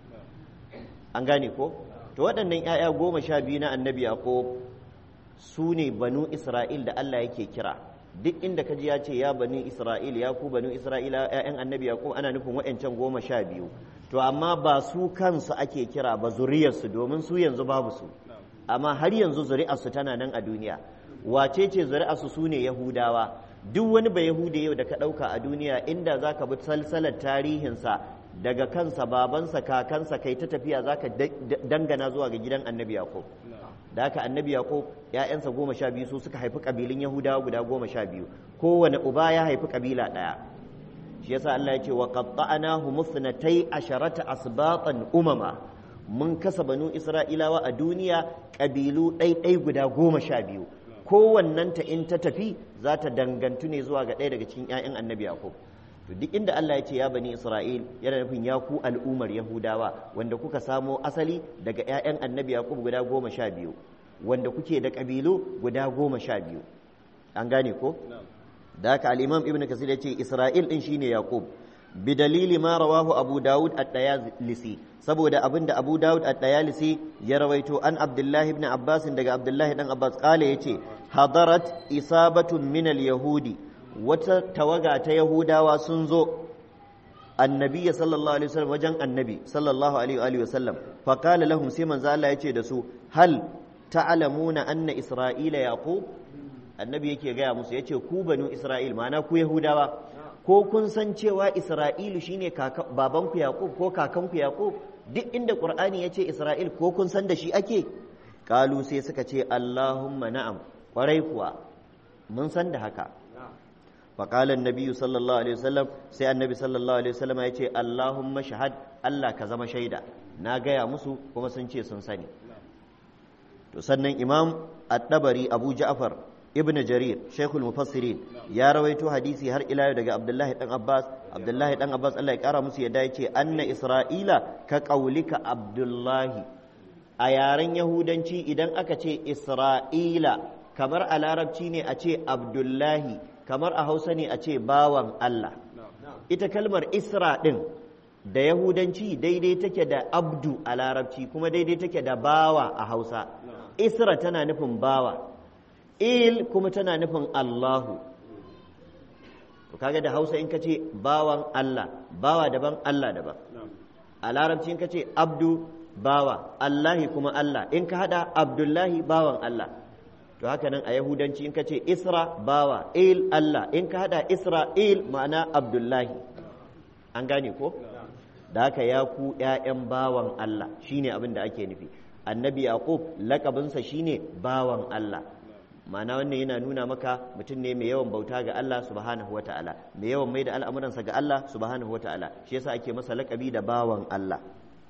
An gane ko? To waɗannan ‘ya'ya 12 na annabi Yaqub su ne banu Isra'il da Allah yake kira. Duk inda kaji ya ce ya bani Isra'il, ya ku banu Isra'ila ‘ya'yan annabi Yaqub ana nufin waɗancan 12. To amma ba su kansu ake kira ba, zuriyarsu, domin su yanzu babu su. Amma har yanzu zuri'arsu tana nan a duniya. Wace ce zuri'arsu? su ne Yahudawa. Duk wani ba Yahuda yau da ka ɗauka a duniya, inda za ka bi salsalar tarihinsa daga kansa, babansa, kakansa, kai ta tafiya za ka dangana zuwa ga gidan annabi Yaqub. Da haka annabi Yaqub ‘ya'yansa 12 su suka haifi ƙabilun Yahudawa guda 12, kowane uba ya haifi ƙabila ɗaya. Shi yasa Allah ya ce wa qatta'nahu musnatai asharata asbatan umama, mun kasa banu Isra'ilawa a duniya ƙabilu ɗaiɗai guda 12, kowannenta in ta tafi za ta dangantu ne zuwa ga ɗaya daga cikin ‘ya'yan annabi Yaqub. To duk inda Allah ya ce ya bani Isra'il yana nufin ya ku al'ummar Yahudawa wanda kuka samo asali daga ‘ya'yan annabi Yaqub guda 12, wanda kuke da ƙabilu guda 12. An gane ko? Da haka al-Imam Ibn Kasir ya ce Isra'il ɗin shine Yaqub. Bi dalili ma rawahu Abu Dawud at-Tayalisi, saboda abinda Abu Dawud at-Tayalisi ya rawaito an Abdullahi ibn Abbas daga Abdullahi dan Abbas kale yace hadarat isabatun min al-yahudi, wata tawaga ta Yahudawa sun zo annabi sallallahu alaihi wasallam wajen annabi sallallahu alaihi wasallam, fa qala lahum, sai manzo Allah yace da su hal ta'lamuna anna isra'ila yaqub, annabi yake gaya musu yace ku banu Isra'il, ma'ana ku Yahudawa, ko kun san cewa Isra'ilu shine babanku Yaqub ko kakanku Yaqub? Duk inda Qur'ani yace Isra'il ko kun san da shi ake? Kalu sai suka ce Allahumma na'am, kwarai kuwa mun san da haka. Faƙala annabi sallallahu alaihi wasallam, sai annabi sallallahu alaihi wasallam ya ce Allahumma shahad, Allah ka zama shaida, na gaya musu kuma sun ce sun sani. To sannan Imam At-Tabari Abu Ja'far Ibn Jarir Shaykhul Mufassirin ya rawaito hadisi har ila daga Abdullahi dan Abbas. Abdullahi dan Abbas Allah ya kara musu yadda yace anna Isra'ila ka qaulika Abdullahi. A yaren Yahudanci idan aka ce Isra'ila kamar a Larabci ne a ce Abdullahi, kamar a Hausa ne a ce bawan Allah. Ita kalmar Isra din da Yahudanci daidai take da abdu a Larabci, kuma daidai take da bawa a Hausa. Isra tana nufin bawa, il kuma tana nufin Allahu. To kaga da Hausa in ka ce bawan Allah, bawa daban Allah daban. A Larabci in ka ce abdu bawa, Allahi kuma Allah, in ka hada Abdullahi bawan Allah. to haka nan a yahudanci in ka ce isra bawa il Allah in ka hada isra'il ma'ana abdullahi an gane ko da haka ya ku ƴaƴan bawan Allah shine abin da ake nufi annabi yaqub lakabinsa shine bawan Allah ma'ana wannan yana nuna maka mutum ne mai yawan bauta ga Allah subhanahu wata'ala mai yawan mai da al'amuransa ga Allah subhanahu wata'ala shi yasa ake masa lakabi da bawan Allah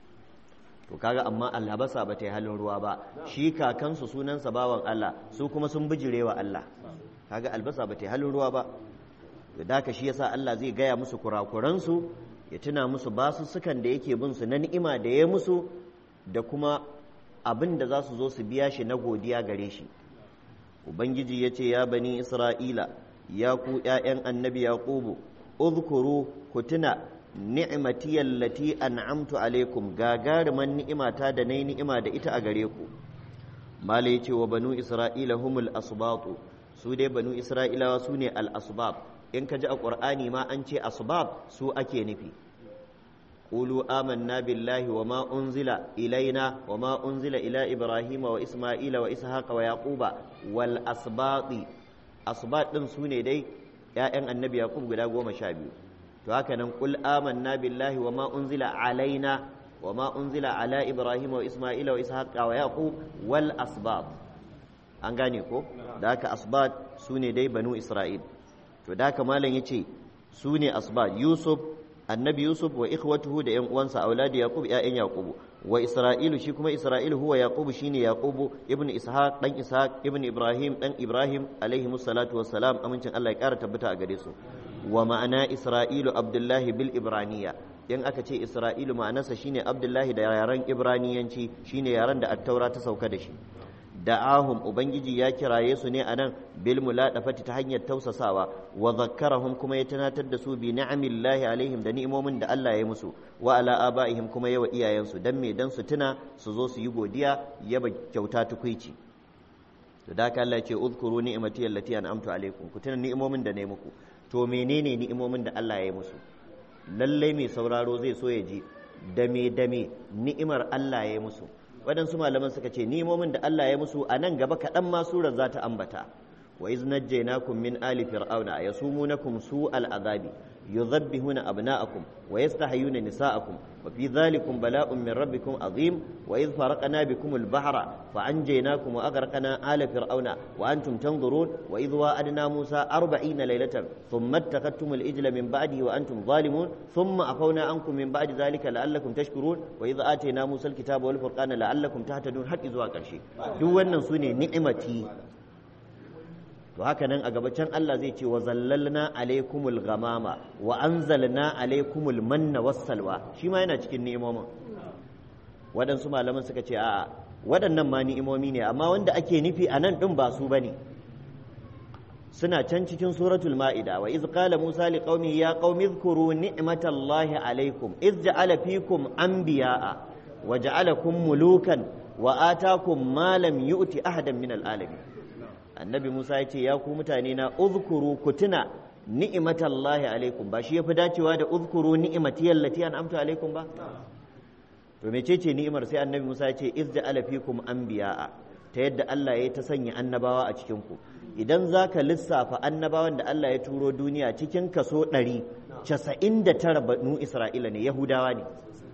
to kaga amma alhabasa ba ta yi halin ruwa ba shi kakansu sunansa bawan Allah su kuma sun bijirewa Allah kaga albasa ba ta yi halin ruwa ba to da ka shi yasa Allah zai gaya musu kurakuransu ya tuna musu basussukan da yake bin su na ni'ima da ya musu da kuma abin da za su zo su biya shi na godiya gare shi ubangiji ya ce ya bani isra'ila ya ku ƴaƴan annabi yaqubu uzkuru ku tuna ni'mati allati an'amtu alaikum gagaruman ni'imata da nayi ni'ima da ita a gare ku mala yace wa banu isra'ila humul asbatu su dai banu isra'ilawa su ne al asbab in ka ji a qur'ani ma an ce asbab su ake nufi qulu amanna billahi wa ma unzila ilaina wa ma unzila ila ibrahima wa isma'ila wa ishaqa wa yaquba wal asbati asbat din su ne dai ƴaƴan annabi yaqub guda 12 to haka nan qul amanna billahi wa ma unzila alaina wa ma unzila ala ibrahim wa isma'ila wa ishaqa wa yaqub wal asbab an gane ko da haka asbat sune dai banu isra'il to da haka malam yace sune asbat yusuf annabi yusuf wa ikhwatuhu da yan uwansa auladi yaqub ya'yan yaqub wa isra'ilu shi kuma isra'ilu huwa yaqub shine yaqub ibnu ishaq dan ishaq ibnu ibrahim dan ibrahim alaihi salatu wassalam amincin Allah ya kara tabbata a gare su wa ma'ana isra'ilu abdullahi bil ibraniya in aka ce isra'ilu ma'anarsa shine abdullahi da yaren ibraniyanci shine yaren da attaura ta sauka da shi da'ahum ubangiji ya kiraye su ne anan bil muladafati ta hanyar tausasawa wa zakkarahum kuma ya tunatar da su bi ni'amillahi alaihim da ni'imomin da Allah ya musu wa ala abaihim kuma yawa iyayensu dan me dan su tuna su zo su yi godiya yaba kyauta tukuici to da haka Allah ya ce uzkuru ni'mati allati an'amtu alaikum ku tuna ni'imomin da na yi muku to menene ni'imomin da Allah ya yi musu lallai mai sauraro zai so ya ji dame ni'imar Allah ya yi musu waɗansu malaman suka ce ni'imomin da Allah ya yi musu a nan gaba kaɗan ma surar za ta ambata wa iz najjaynakum min ali fir'auna yasumunakum su'al azabi yudhabbihuna abna'akum wa yastahyuna nisa'akum wa fi dhalikum bala'un min rabbikum azim wa iz faraqna bikum al-bahra fa anjaynakum wa aghraqna ala fir'auna wa antum tanzurun wa iz wa'adna musa 40 laylatan thumma ittakhadtum al-ijla min ba'di wa antum zalimun thumma afawna ankum min ba'di dhalika la'allakum tashkurun wa iz atayna musa al-kitaba wal furqana la'allakum tahtadun har zuwa ƙarshe duk wannan sune ni'imati to haka nan a gabacin Allah zai ce wa zallalna alaikumul ghamama wa anzalna alaikumul manna wassalwa shi ma yana cikin ni'imomin waɗansu malaman suka ce a'a waɗannan ma ni'imomi ne amma wanda ake nufi a nan ɗin ba su bane suna can cikin suratul ma'ida wa iz qala musa liqaumihi ya qaumi dhkuru ni'matallahi alaikum iz ja'ala fikum anbiya'a wa ja'alakum mulukan wa atakum ma lam yu'ti ahadan min al'alamin annabi Musa ya ce ya ku mutane na uzkuru ku tuna ni'imatallahi alaikum ba shi yafi dacewa da uzkuru ni'imati allati an'amtu alaikum ba to mecece ni'imar sai annabi Musa ya ce iz ja'ala fikum anbiya'a ta yadda Allah ya ta sanya annabawa a cikin ku idan zaka lissafa annabawan da Allah ya turo duniya cikin kaso 100 99 banu Isra'ila ne Yahudawa ne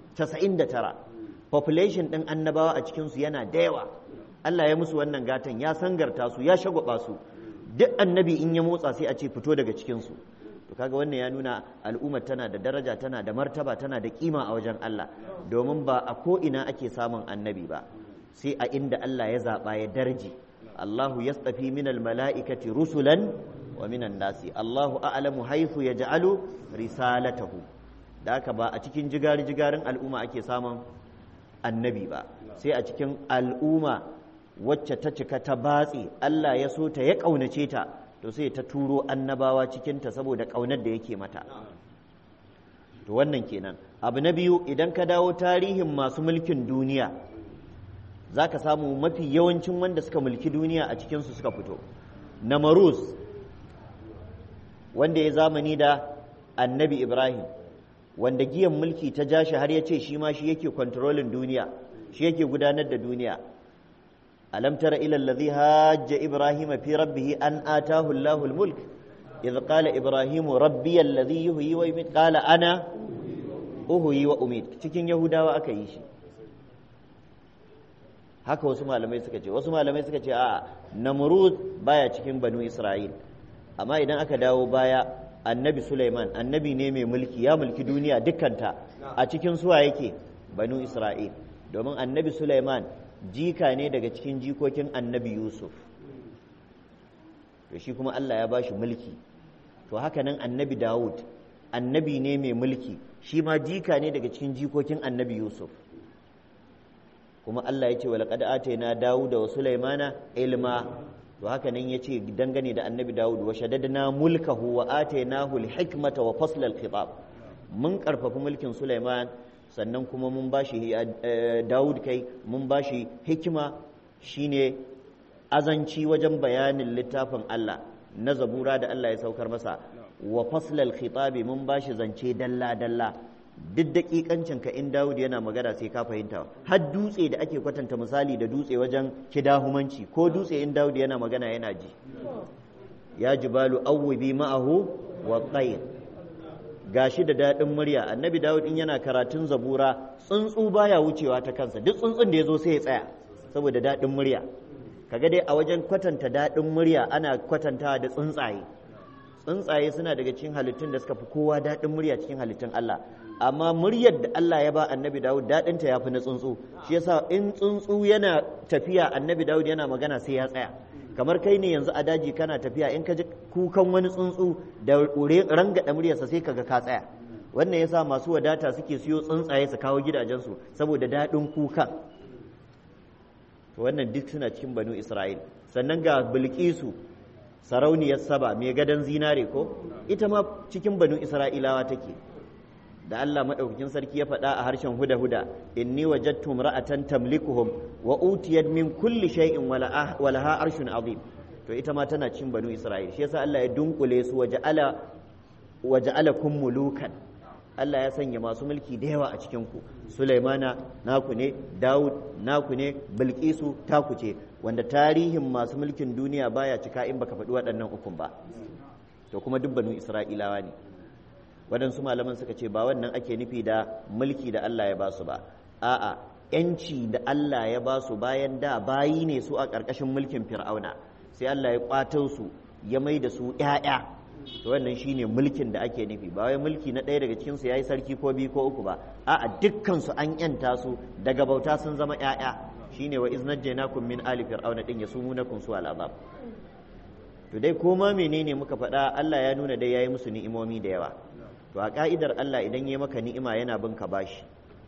99 population din annabawa a cikin su yana da yawa Allah ya musu wannan gatan ya sangarta su ya shagwaba su duk annabi in ya motsa sai a ce fito daga cikin su to kaga wannan ya nuna al'ummar tana da daraja tana da martaba tana da kima a wajen Allah domin ba a ko ina ake samun annabi ba sai a inda Allah ya zaba ya darje Allahu yastafi minal mala'ikati rusulan wa minan nasi Allahu a'lamu haythu yaj'alu risalatahu da haka ba a cikin jigarin al'umma ake samun annabi ba sai a cikin al'umma wacce ta cika ta batse Allah ya so ta ya ƙaunace ta to sai ta turo annabawa cikinta saboda ƙaunar da yake mata to wannan kenan abu na biyu idan ka dawo tarihin masu mulkin duniya za ka samu mafi yawancin wanda suka mulki duniya a cikinsu suka fito Namaruz wanda ya zamani da annabi Ibrahim wanda giyan mulki ta ja shi har ya ce shi ma shi yake kontrolin duniya shi yake gudanar da duniya alam tara ila allazi hajja ibrahima fi rabbih an atahu Allahu al-mulk idh qala ibrahimu rabbi allazi yuhyi wa yumiit qala ana uhyi wa umiit cikin yahudawa aka yi shi haka wasu malamai suka ce a namrud baya cikin banu isra'il amma idan aka dawo baya annabi Sulaiman annabi ne mai mulki ya mulki duniya dukkanta a cikin suwa yake banu isra'il domin annabi Sulaiman jika ne daga cikin jikokin annabi Yusuf to shi kuma Allah ya bashi mulki to haka nan annabi Dawud annabi ne mai mulki shi ma jika ne daga cikin jikokin annabi Yusuf kuma Allah ya ce wa laqad atayna Dawuda wa Sulaimana ilma to haka nan ya ce dangane da annabi Dawud wa shaddadna mulkahu wa atainahu al-hikmata wa fasl al-khitab mun karfafa mulkin Sulaiman sannan kuma mun bashi Dawud kai mun bashi hikima shine azanci wajen bayanin littafin Allah na zabura da Allah ya saukar masa wa fasl al-khitab mun bashi zance dalla dalla duk daƙiƙancin ka in Dawud yana magana sai ka fahimta har dutse da ake kwatanta misali da dutse wajen kidahumanci ko dutse in Dawud yana magana yana ji ya jibalu awwibi ma'ahu wa tayr gashi da daɗin murya annabi Dawud in yana karatun zabura tsuntsu baya wucewa ta kansa duk tsuntsun da yazo sai ya tsaya saboda daɗin murya kaga dai a wajen kwatanta daɗin murya ana kwatantawa da tsuntsaye suna daga cikin halittun da suka fi kowa daɗin murya cikin halittun Allah amma muryar da Allah ya ba annabi Dawud daɗinta ya fi na tsuntsu shi yasa in tsuntsu yana tafiya annabi Dawud yana magana sai ya tsaya kamar kai ne yanzu a daji kana tafiya in ka ji kukan wani tsuntsu da rangada muryarsa sai kaga ka tsaya wannan yasa masu wadata suke siyo tsuntsaye su kawo gidajensu saboda daɗin kukan wannan duk suna cikin banu Isra'il sannan ga Bilkisu sarauniyar Saba mai gadon zinare ko ita ma cikin banu Isra'ilawa take da Allah madaukakin sarki ya faɗa a harshen huda inni wajadtu imra'atan tamlikuhum wa utiyat min kulli shay'in wa laha arshun azim to ita ma tana cikin banu Isra'il shi yasa Allah ya dunkule su waja'alakum mulukan Allah ya sanya masu mulki da yawa a cikin ku Sulaimana naku ne Dawud naku ne Bilkisu taku ce wanda tarihin masu mulkin duniya baya cika in baka faɗi waɗannan ukun ba to kuma duk banu Isra'ilawa ne waɗansu malaman suka ce ba wannan ake nufi da mulki da Allah ya ba su ba a'a yanci da Allah ya ba su bayan da bayi ne su a ƙarƙashin mulkin Fir'auna sai Allah ya ƙwato su ya mai da su ƴaƴa to wannan shine mulkin da ake nufi ba wai mulki na ɗaya daga cikin su yayi sarki ko biyu ko uku ba a'a dukkan su an yanta su daga bauta sun zama ƴaƴa shine wa iznajjaynakum min ali fir'auna din yasumunakum su al'azab to dai koma menene muka faɗa Allah ya nuna dai yayi musu ni'imomi da yawa to a ka'idar Allah idan ya maka ni'ima yana bin ka bashi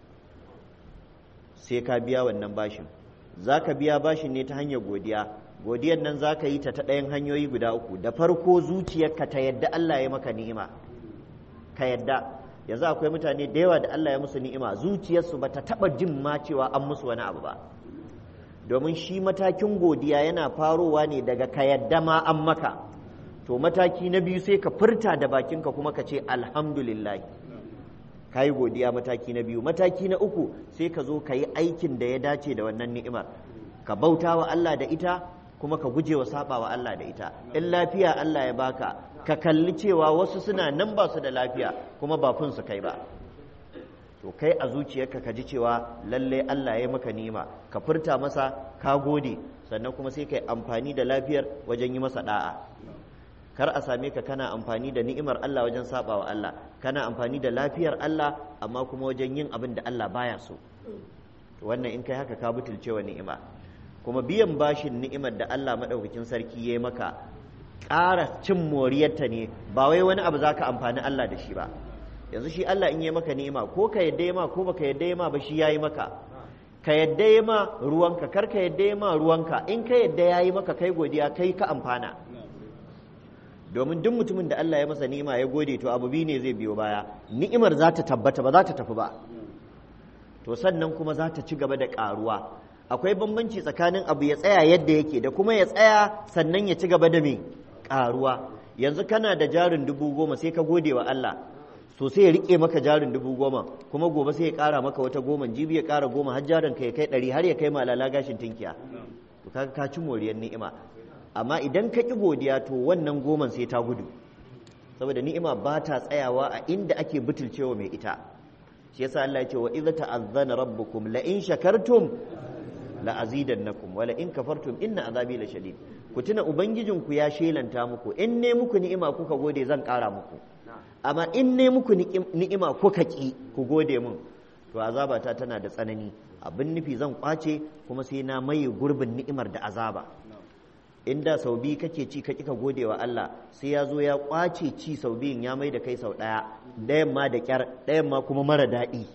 sai ka biya wannan bashin zaka biya bashin ne ta hanyar godiyar nan zaka yi ta ɗayan hanyoyi guda uku da farko zuciyarka ta yadda Allah ya maka ni'ima ka yadda yanzu akwai mutane da yawa da Allah ya musu ni'ima zuciyarsu bata taba jin ma cewa an musu wani abu ba domin shi matakin godiya yana farowa ne daga ka yadda ma an maka to mataki na biyu sai ka furta da bakinka kuma ka ce alhamdulillah ka yi godiya mataki na biyu mataki na uku sai ka zo ka yi aikin da ya dace da wannan ni'imar ka bauta wa Allah da ita kuma ka guje wa saba wa Allah da ita in lafiya Allah ya baka ka kalli cewa wasu suna nan ba su da lafiya kuma ba fin su kai ba to kai a zuciyarka ka ji cewa lalle Allah ya maka ni'ima ka furta masa ka gode sannan kuma sai ka yi amfani da lafiyar wajen yi masa da'a kar a same ka kana amfani da ni'imar Allah wajen saba wa Allah kana amfani da lafiyar Allah amma kuma wajen yin abin da Allah baya so wannan in kai haka ka butulce wa ni'ima kuma biyan bashin ni'imar da Allah madaukakin sarki ya maka ƙara cin moriyarta ne ba wai wani abu zaka amfani Allah da shi ba yanzu shi Allah in ya maka ni'ima ko ka yadda ya ma ko baka yadda ya ma ba shi yayi maka ka yadda ya ma ruwanka kar ka yadda ya ma ruwanka in ka yadda yayi maka kai godiya kai ka amfana domin duk mutumin da Allah ya masa ni'ima ya gode to abu biyu ne zai biyo baya ni'imar za ta tabbata ba za ta tafi ba to sannan kuma za ta ci gaba da ƙaruwa akwai bambanci tsakanin abu ya tsaya yadda yake da kuma ya tsaya sannan ya ci gaba da me ƙaruwa yanzu kana da jarin 10,000 sai ka gode wa Allah so sai ya rike maka jarin 10,000 kuma gobe sai ya ƙara maka wata 10 jibi ya ƙara 10 har jarin ka ya kai 100 har ya kai malala gashin tinkiya to kaga ka ci moriyar ni'ima. Amma idan ka ƙi godiya to wannan goman sai ta gudu, saboda ni'ima ba ta tsayawa a inda ake butulcewa mai ita. shi yasa Allah ya ce wa idza ta'azzana rabbukum la in shakartum la azidannakum wa la in kafartum inna azabi la shadid. ku tuna ubangijinku ya shelanta muku in ne muku ni'ima kuka gode zan ƙara muku, amma in ne muku ni'ima kuka ƙi ku gode mun to azabata tana da tsanani. abin nufi zan kwace kuma sai na maye gurbin ni'imar da azaba. inda sau biyu kake ci ka kika gode wa Allah sai ya zo ya kwace ci sau biyun ya mai da kai sau ɗaya, ɗayan ma da ƙyar, ɗayan ma kuma mara daɗi.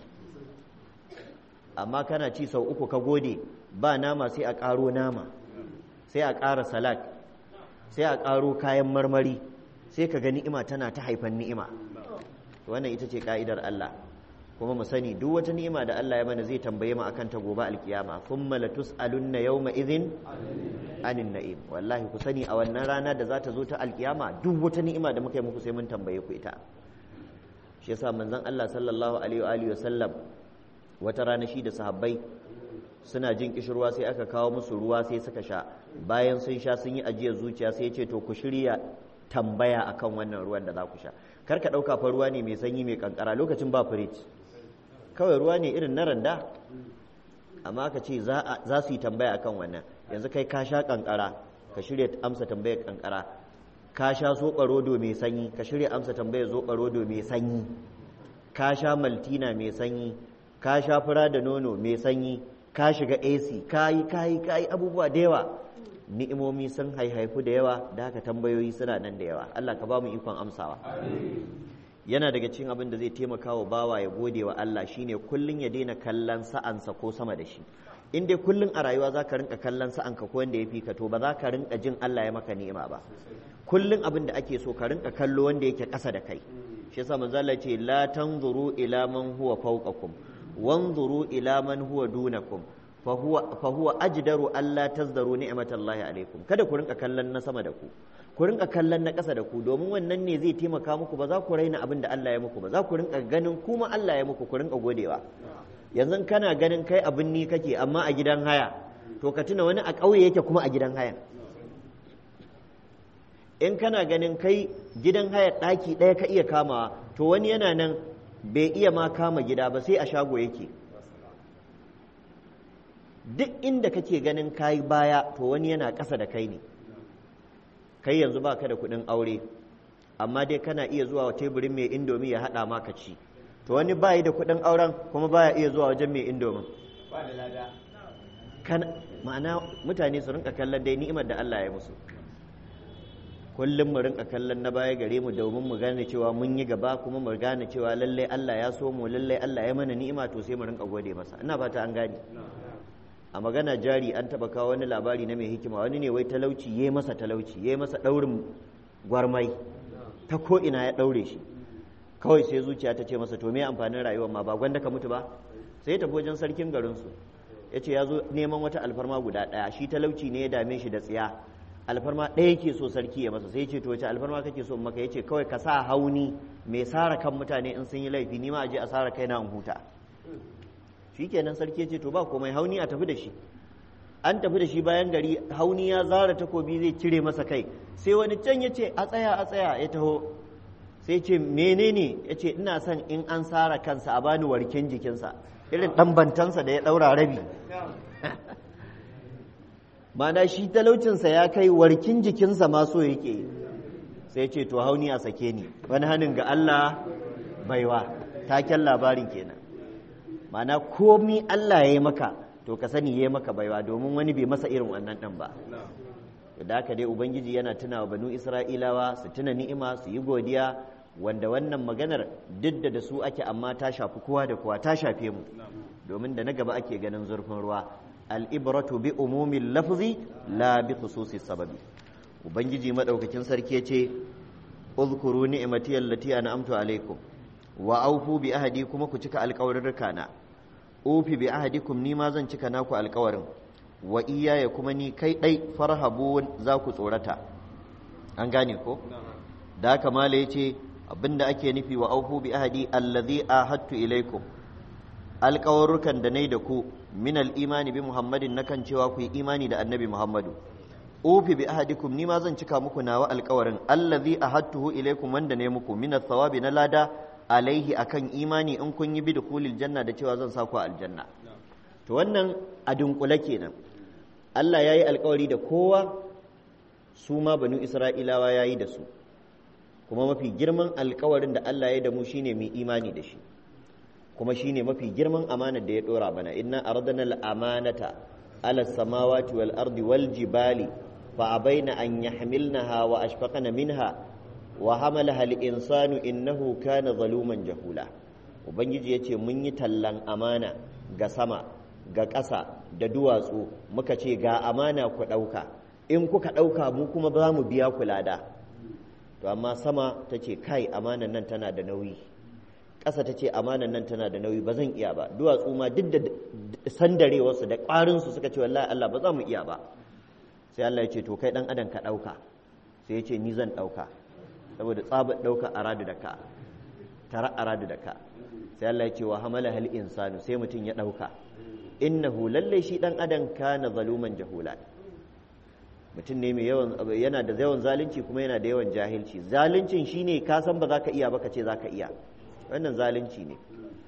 amma kana ci sau uku ka gode, ba nama sai a ƙaro nama, sai a ƙara salad, sai a ƙaro kayan marmari, sai ka ga ni'ima tana ta haifan ni'ima. wannan ita ce ka'idar Allah. kuma mu sani duk wata ni'ima da Allah ya mana zai tambaye mu akan ta gobe alkiyama. thumma latus'alunna yawma idhin anin na'im. wallahi ku sani a wannan rana da za ta zo ta alkiyama duk wata ni'ima da muka yi muku sai mun tambaye ku ita. shi yasa manzon Allah sallallahu alaihi wa sallam wata rana shi da sahabbai suna jin kishirwa sai aka kawo musu ruwa sai suka sha. bayan sun sha sun yi ajiyar zuciya sai ya ce to ku shirya tambaya akan wannan ruwan da za ku sha. kar ka ɗauka fa ruwa ne mai sanyi mai kankara, lokacin ba firij, kawai ruwa ne irin na randa. amma ka ce za su yi tambaya akan wannan. yanzu kai ka sha kankara, ka shirya amsa tambayar kankara. ka sha soɓa rodo mai sanyi, ka shirya amsa tambayar zoɓa rodo mai sanyi. ka sha maltina mai sanyi, ka sha fura da nono mai sanyi, ka shiga AC, ka yi abubuwa da yawa. ni'imomi sun haifu da yawa, da haka tambayoyi suna nan da yawa. Allah ka ba mu ikon amsawa. yana daga cikin abin da zai taimaka wa bawa ya gode wa Allah shine kullun ya daina kallon sa'ansa ko sama da shi. in dai kullun a rayuwa za ka rinka kallon sa'anka ko wanda ya fi ka, to ba za ka rinka jin Allah ya maka ni'ima ba. kullun abin da ake so ka rinka kallo wanda yake ƙasa da kai. shi yasa manzo Allah ce la tanzuru ila man huwa fawqakum wanzuru ila man huwa dunakum fa huwa ajdaru alla tazdaru ni'matallahi alaikum. kada ku rinka kallon na sama da ku rinka kallon na ƙasa da ku, domin wannan ne zai taimaka muku. ba za ku raina abin da Allah ya muku ba, za ku rinka ganin kuma Allah ya muku, ku rinka godewa. yanzu kana ganin kai abin ni kake amma a gidan haya, to ka tuna wani a ƙauye yake kuma a gidan hayan. in kana ganin kai gidan haya ɗaki ɗaya ka iya kamawa, to wani yana nan bai iya ma kama gida ba, sai a shago yake. duk inda kake ganin kayi baya, to wani yana ƙasa da kai ne. kai yanzu ba ka da kuɗin aure, amma dai kana iya zuwa wa teburin mai indomi ya haɗa maka ci, to wani bayi da kuɗin auren kuma baya iya zuwa wajen mai indomin. ma'ana mutane su rinka kallon dai ni'imar da Allah ya musu. kullum mu rinka kallon na baya gare mu domin mu gane cewa mun yi gaba, kuma mu gane cewa lallai Allah ya so mu, lallai Allah ya mana ni'ima, to sai mu rinka gode masa. ina fata an gane. a magana jari an taba kawo wani labari na mai hikima. wani ne wai talauci yayi masa daurin gwarmai ta ko ina ya daure shi. kawai sai zuciya ta ce masa to me amfanin rayuwar ma, ba gwanda ka mutu ba. sai ta wajen sarkin garin su yace ya zo neman wata alfarma guda daya. shi talauci ne ya dame shi da tsiya, alfarma ɗaya yake so sarki ya masa. sai ce to wace alfarma kake so maka? yace kawai ka sa hauni mai sara kan mutane in sun yi laifi, ni ma aje a sara kaina in huta. shikenan sarki ya ce to ba komai, hauni a tafi da shi. an tafi da shi bayan gari, hauni ya zara takobi zai cire masa kai, sai wani can ya ce a tsaya ya taho. sai ce menene? ya ce ina son in an sara kansa a bani warken jikinsa, irin ɗan bantansa da ya ɗaura rabi. mana shi talaucinsa ya kai warkin jikinsa ma so yake. sai ce to hauni a sake ni, wani hannun ga Allah baiwa. taken labarin kenan. mana komi Allah ya yi maka, to ka sani ya yi maka baiwa, domin wani bai masa irin wannan ɗan ba. da haka dai ubangiji yana tuna wa banu isra'ilawa su tuna ni'ima, su yi godiya, wanda wannan maganar duk da su ake, amma ta shafi kowa da kowa, ta shafe mu, domin da na gaba ake ganin zurfin ruwa. al'ibratu bi umumin lafzi la bi khususi sababi. ubangiji madaukakin sarki yace uzkuru ni'mati allati an'amtu alaikum wa aufu bi ahdi, kuma ku cika alƙawarin na. ufi bi ahdikum, ni ma zan cika naku alƙawarin. wa iyaya, kuma ni kai dai farhabun, za ku tsorata. an gane ko? da haka mala yace abinda ake nufi wa aufu bi ahdi allazi ahadtu ilaikum, alƙawarrukan da nayi da ku min al-imani bi Muhammadin nakan cewa ku yi imani da annabi Muhammadu ufi bi ahadikum ni ma zan cika muku nawa alƙawarin allazi ahadtuhu ilaykum wanda ne muku min thawabi na lada alaihi akan imani in kun yi bi dukhulil janna da cewa zan sa ku aljanna to wannan a dunkule kenan Allah yayi alƙawari da kowa su ma banu Isra'ilawa yayi da su kuma mafi girman alƙawarin da Allah ya yi da mu shine mu imani da shi kuma shine mafi girman amanar da ya dora bana inna aradna al-amanata ala samawati wal ardi wal jibali fa abaina an yahmilnaha wa ashfaqna minha wa hamalaha al-insanu innahu kana zaluman jahula ubangiji yace mun yi tallan amana ga sama ga ƙasa da duwatsu muka ce ga amana ku ɗauka in kuka ɗauka mu kuma za mu biya ku lada to amma sama ta ce kai amanan nan tana da nauyi ƙasa ta ce amanan nan tana da nauyi ba zan iya ba duwatsu ma duk da sandarewarsu da ƙwarinsu suka ce wallahi Allah ba za mu iya ba sai Allah ya ce to kai ɗan adam ka ɗauka sai ya ce ni zan ɗauka saboda tsabar ɗauka aradu da ka tara aradu da ka sai Allah ya ce wa hamala hal insanu sai mutum ya ɗauka innahu lalle shi ɗan adam kana zaluman jahula mutum ne mai yawan yana da yawan zalunci kuma yana da yawan jahilci zaluncin shine ka san ba za ka iya ba ka ce za ka iya wannan zalunci ne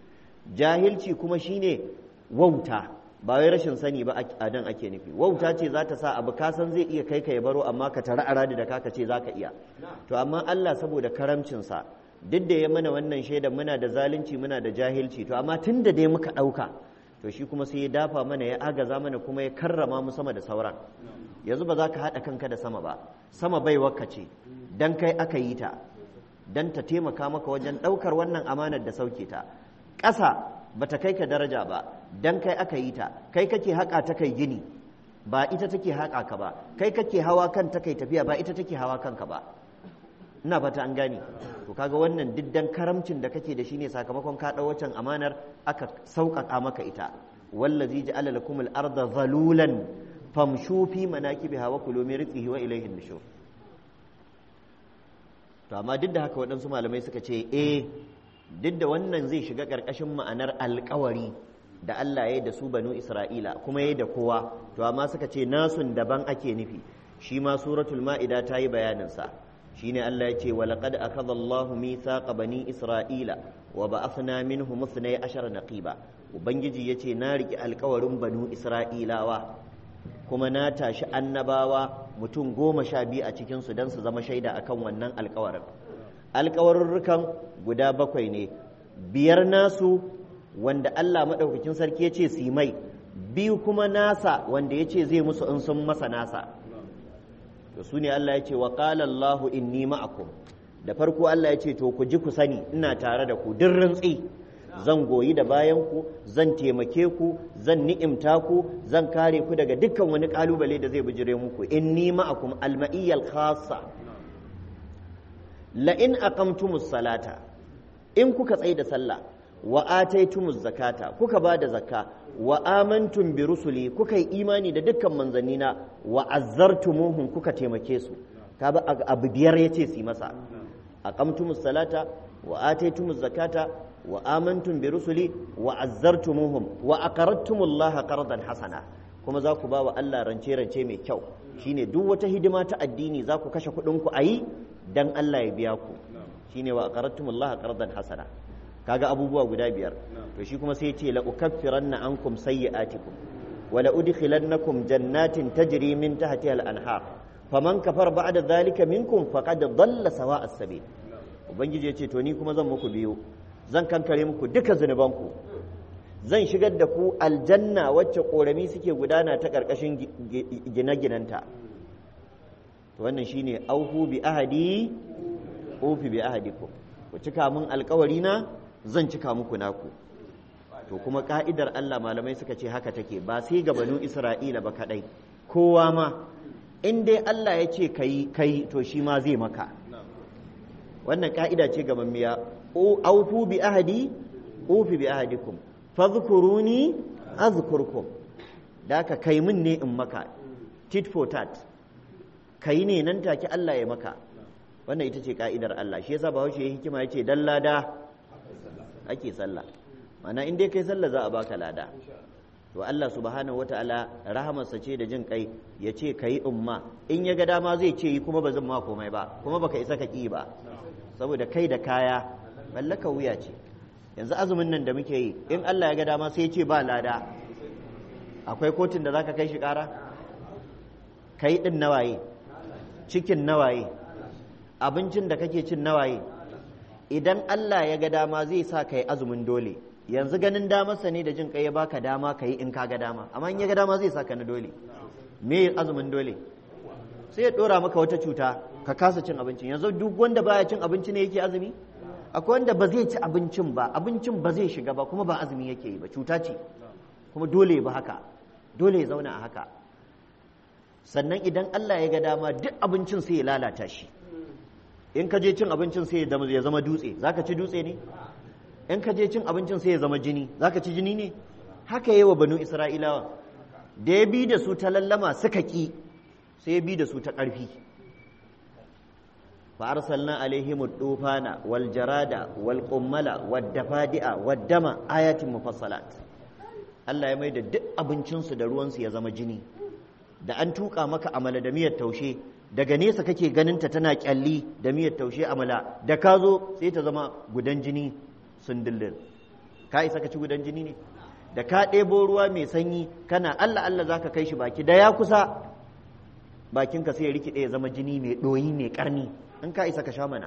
jahilci kuma shine wauta ba wai rashin sani ba a nan ake nufi wauta ce za ta sa abu ka san zai iya kai ka ya baro amma ka tara aradi da ka ce za ka iya to amma Allah saboda karamcinsa duk da ya mana wannan shaida muna da zalunci muna da jahilci to amma tun da dai muka ɗauka to shi kuma sai ya dafa mana ya agaza mana kuma ya karrama mu sama da sauran yanzu ba za ka haɗa kanka da sama ba sama baiwarka ce dan kai aka yi ta dan ta taimaka maka wajen ɗaukar wannan amanar da sauke ta ƙasa ba ta kai ka daraja ba dan kai aka yi ta kai kake haƙa ta kai gini ba ita take haƙa ka ba kai kake hawa kan ta kai tafiya ba ita take hawa kanka ba ina fata an gane to kaga wannan diddan karamcin da kake da shi ne sakamakon ka ɗau wacan amanar aka sauƙaƙa maka ita wallazi ja'ala lakum al-arda zalulan famshu fi manakibiha wa kulu min rizqihi wa ilayhi an-nushur to amma duk da haka waɗansu malamai suka ce duk da wannan zai shiga ƙarƙashin ma'anar alƙawari da Allah ya yi da su banu Isra'ila kuma ya yi da kowa to amma suka ce nasun daban ake nufi shi ma suratul ma'ida ta yi bayaninsa shi ne Allah ya ce wa laqad akhadha Allahu mithaqa bani Isra'ila wa ba'athna minhum 12 naqiba ubangiji yace na riki alƙawarin banu Isra'ilawa kuma na tashi annabawa mutum 12 a cikin su dan su zama shaida akan wannan alƙawarin alƙawarurrukan guda 7 ne 5 nasu wanda Allah maɗaukakin sarki ya ce su mai 2 kuma nasa wanda ya ce zai musu in sun masa nasa to su ne Allah ya ce wa qala Allahu inni ma'akum da farko Allah ya ce to ku ji ku sani ina tare da ku duk rintsi zan goyi da bayan ku zan taimake ku zan ni'imta ku zan kare ku daga dukkan wani kalubale da zai bijire muku inni ma'akum al-ma'iyyal khassa la in aqamtumus salata in kuka tsaye da sallah wa ataitumuz zakata kuka ba da zakka wa amantum bi rusuli kuka yi imani da dukkan manzannina wa azzartumuhum kuka taimake su kaga abu 5 yace su masa aqamtumus salata wa ataitumuz zakata wa amantum bi rusuli wa azzartumuhum wa aqradtumullaha qardan hasana kuma za ku ba wa Allah rance mai kyau shine duk wata hidima ta addini za ku kashe kuɗin ku ayi dan Allah ya biya ku shine wa aqradtumullaha qardan hasana kaga abubuwa guda 5 to shi kuma sai ya ce la ukaffiranna ankum sayyi'atikum wa la udkhilannakum jannatin tajri min tahtiha al-anhar faman kafara ba'da dhalika minkum faqad dhalla sawa'a as-sabil ubangiji ya ce to ni kuma zan muku biyo zan kankare muku duka zunubanku zan shigar da ku aljanna wacce korami suke gudana ta karkashin gine-ginanta to wannan shine aufu bi ahadi ufi bi ahadikum ku cika mun alƙawari na zan cika muku naku to kuma ka'idar Allah malamai suka ce haka take ba sai ga banu Isra'ila ba kadai kowa ma in dai Allah ya ce kai to shi ma zai maka wannan ka'ida ce ga mammiya aufu bi ahadi ufi bi ahadikum fadhkuruni azkurkum da ka kai min ne in maka tit for tat kai ne nan take Allah ya maka wannan ita ce ka'idar Allah shi yasa Bahaushe ya hikima yace dan lada ake sallah ma'ana in dai kai sallah za a baka lada to Allah subhanahu wataala rahamarsa ce da jin kai ya ce kai umma in ya ga dama zai ce yi kuma ba zan ma komai ba kuma baka isa ka ki ba saboda kai da kaya mallaka wuya ce yanzu azumin nan da muke yi in Allah ya ga dama sai ya ce ba lada akwai kotun da zaka kai shi kara kai din nawaye cikin nawaye abincin da kake cin nawaye idan Allah ya ga dama zai sa kai azumin dole yanzu ganin damarsa ne da jin kai ya baka dama ka yi in ka ga dama amma in ya ga dama zai saka na dole me azumin dole sai ya dora maka wata cuta ka kasa cin abincin yanzu duk wanda baya cin abinci ne yake azumi akwai wanda ba zai ci abincin ba zai shiga ba kuma ba azumi yake yi ba cuta ce kuma dole ba haka dole ya zauna a haka sannan idan Allah ya ga dama duk abincin sai ya lalata shi in ka je cin abincin sai ya zama dutse zaka ci dutse ne in ka je cin abincin sai ya zama jini za ka ci jini ne haka yi wa banu isra'ilawa da ya bi da su ta lallama suka ƙi sai ya bi da su ta ƙarfi fa arsalna alaihim tufana wal jarada wal qummala wad dafadi'a wad dama ayatin mufassalat Allah ya mai da duk abincinsu da ruwansu ya zama jini da an tuka maka amala da miyar taushe daga nesa kake ganinta tana kyalli da miyar taushe amala da ka zo sai ta zama gudan jini sundulin ka isa ka ci gudan jini ne da ka ɗebo ruwa mai sanyi kana Allah Allah za ka kai shi baki da ya kusa bakinka sai ya rikide ya zama jini mai ɗoyi mai ƙarni in ka isa ka sha mana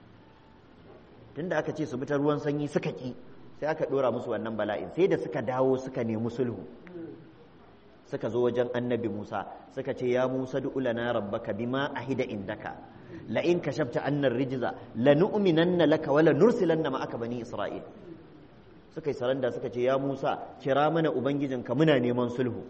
tunda aka ce su bi ta ruwan sanyi suka ƙi sai aka ɗora musu wannan bala'in sai da suka dawo suka nemi sulhu suka zo wajen annabi Musa suka ce ya Musa du'u lana rabbaka bima ahida indaka la in kashafta annar rijza lanu'minanna laka wala nursilanna ma'aka bani isra'il suka yi saranda suka ce ya Musa kira mana ubangijinka muna neman sulhu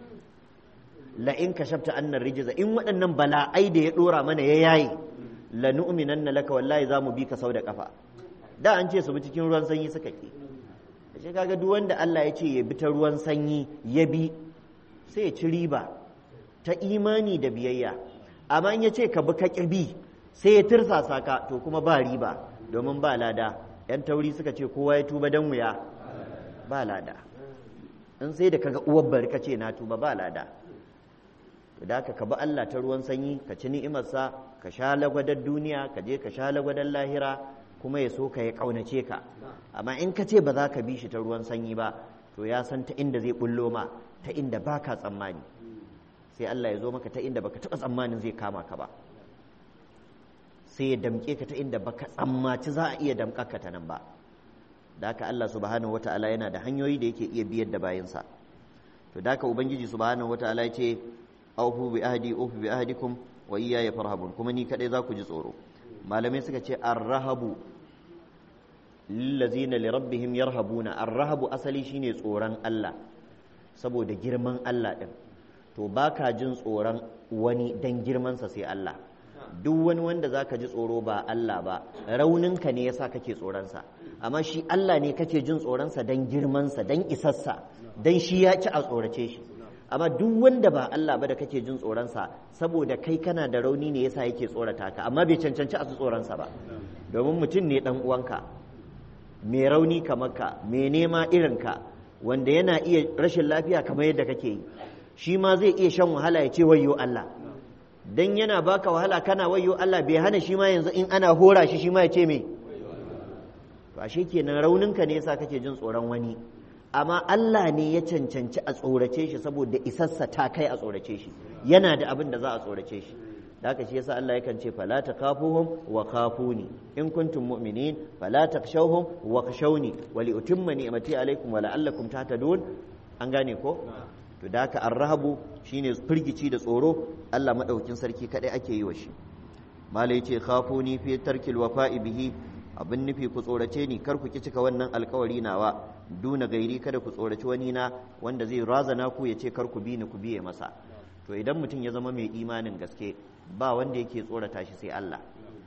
la in kashafta annar rijza in waɗannan bala'ai da ya dora mana ya yayi lanu'minanna laka wallahi zamu bi ka sau da kafa da an ce su bi cikin ruwan sanyi suka ki ashe kaga duk wanda Allah ya ce ya bi ta ruwan sanyi ya bi sai ya ci riba ta imani da biyayya amma in ya ce ka bi ka ƙirbi sai ya tirsasa ka to kuma ba riba domin ba lada yan tauri suka ce kowa ya tuba dan wuya ba lada in sai da kaga uwar bari ka ce na tuba ba lada to da ka bi Allah ta ruwan sanyi ka ci ni'imarsa ka sha lagwadar duniya ka je ka sha lagwadar lahira kuma ya so ka ya kaunace ka amma in ka ce ba za ka bi shi ta ruwan sanyi ba to ya san ta inda zai bullo ma ta inda baka tsammani sai Allah ya zo maka ta inda baka taɓa tsammanin zai kama ka ba sai ya damƙe ka ta inda baka tsammaci za a iya damƙa ka ta nan ba da haka Allah subhanahu wata'ala yana da hanyoyi da yake iya biyar da bayansa to da haka ubangiji subhanahu wata'ala ya ce aufu bi ahdikum wa iyaya farhabun kuma ni kadai za ku ji tsoro malamai suka ce arrahabu lillazina li rabbihim yarhabuna arrahabu asali shine tsoron Allah saboda girman Allah din to baka jin tsoron wani dan girmansa sai Allah duk wani wanda zaka ji tsoro ba Allah ba rauninka ne yasa kake tsoronsa amma shi Allah ne kake jin tsoronsa dan girmansa dan isassa dan shi ya ci a tsorace shi amma duk wanda ba Allah ba da kake jin tsoronsa saboda kai kana da rauni ne yasa yake tsorata ka amma bai cancanci a tsoronsa ba domin mutum ne dan uwanka mai rauni kamar ka mai nema irin ka wanda yana iya rashin lafiya kamar yadda kake yi shi ma zai iya shan wahala ya ce wayyo Allah dan yana baka wahala kana wayyo Allah bai hana shi ma yanzu in ana hora shi ma ya ce me to ashe kenan rauninka ne yasa kake jin tsoron wani amma Allah ne ya cancanci a tsorace shi saboda isassa ta kai a tsorace shi yana da abin da za a tsorace shi da haka shi yasa Allah yakan ce fala takafuhum wa khafuni in kuntum mu'minin fala takshawhum wa khashawni wa li utimma ni'mati alaykum wa la'allakum tahtadun an gane ko to da haka arrahabu shine firgici da tsoro Allah madaukin sarki kadai ake yi wa shi malai yace khafuni fi tarkil wafa'i bihi abin nufi ku tsorace ni kar ku ki cika wannan alkawari nawa duna gairi kada ku tsoraci wani na wanda zai razana ku ya ce kar ku bi ni ku biye masa to idan mutum ya zama mai imanin gaske ba wanda yake tsorata shi sai Allah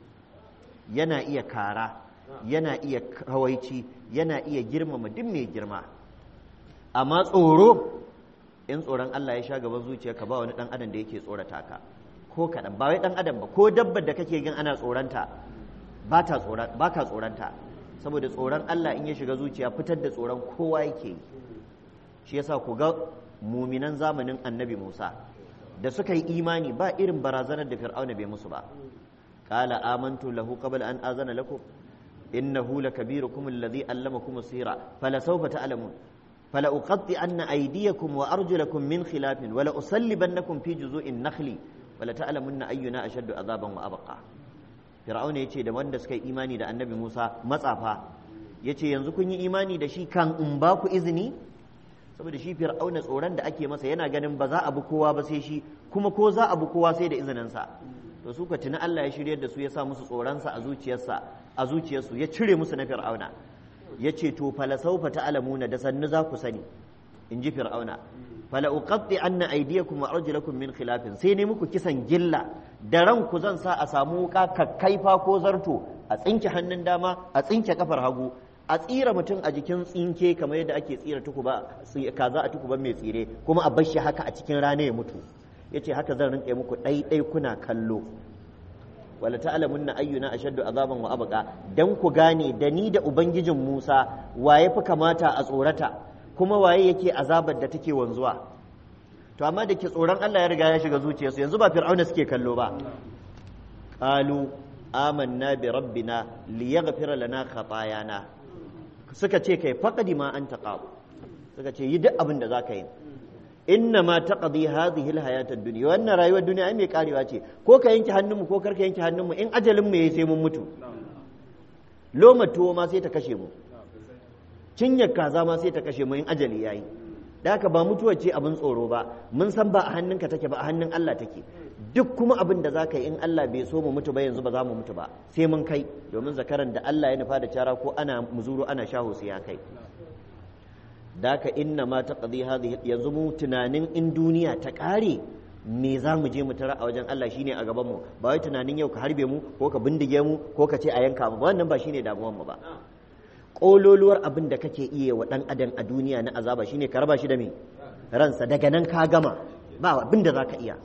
yana iya kara yana iya kawaici yana iya girmama duk mai girma amma tsoro in tsoron Allah ya sha gaban zuciyarka ba wani dan adam da yake tsorata ka ko kadan ba wai dan adam ba ko dabbar da kake gin ana tsoranta ba ka tsoranta saboda tsoron Allah in ya shiga zuciya fitar da tsoron kowa yake yi. Shi yasa ku ga muminan zamanin annabi Musa da suka yi imani ba irin barazanar da fir'auna bai musu ba. qala amantu lahu qabla an azana lakum innahu lakabirukum alladhi allamakum as-sihra fala sawfa ta'lamun fala uqatti'anna aydiyakum wa arjulakum min khilafin wala usallibannakum fi juzu'in nakhli wala ta'lamunna ayyuna ashaddu azaban wa abqa. fir'auna yace da wanda suka yi imani da annabi Musa matsafa yace yanzu kun yi imani da shi kan in ba ku izini, saboda shi fir'auna tsoron da ake masa yana ganin ba za a bi kowa ba sai shi, kuma ko za a bi kowa sai da izininsa. To su ka tuni Allah ya shiryar da su ya sa musu tsoronsa a zuciyarsu ya cire musu na fir'auna. Ya ce to fala saufa ta'lamuna da sannu za ku sani, in ji fir'auna. Fala uqatti anna aydiyakum wa arjulakum min khilafin, sai ne muku kisan gilla da ranku zan sa a samu wuka kakkaifa ko zarto a tsinke hannun dama a tsinke kafar hagu a tsira mutum a jikin tsinke kamar yadda ake tsira kaza a tukuban mai tsire, kuma a bashi haka a cikin rana ya mutu. Yace haka zan rinƙe muku ɗaiɗai kuna kallo. Wala ta'lamunna ayyuna ashaddu azaban wa abqa, dan ku gane da ni da ubangijin Musa waye fi kamata a tsorata kuma waye yake azabar da take wanzuwa. To amma da ke tsoron Allah ya riga ya shiga zuciyarsu, yanzu ba fir'auna suke kallo ba. Qalu amanna bi rabbina liyaghfira lana khatayana, suka ce kai faqadi ma anta qab, suka ce yi duk abin da zaka yi, inna ma taqdi hadhihi alhayat ad-dunya, wannan rayuwar duniya ai mai karewa ce, ko ka yanke hannunmu ko karka yanke hannunmu, in ajalin mu yayi sai mun mutu. Loma tuwo ma sai ta kashe mu, cinyar kaza ma sai ta kashe mu in ajali yayi. Da haka ba mutuwa ce abin tsoro ba, mun san ba a hannunka take ba, a hannun Allah take. Duk kuma abin da zaka yi in Allah bai so mu mutu ba yanzu ba za mu mutu ba, sai mun kai, domin zakaran da Allah ya nufa da cara ko ana muzuru ana shaho sai ya kai. Daka inna ma taqdi hadhihi, yanzu mu tunanin in duniya ta kare me za mu je mu tara a wajen Allah shine a gaban mu, ba wai tunanin yau ka harbe mu ko ka bindige mu ko ka ce a yanka mu ba, wannan ba shine damuwar mu ba. Kololuwar abin da kake iya wa dan adam a duniya na azaba shine ka raba shi da me ransa, daga nan ka gama ba abin da zaka iya.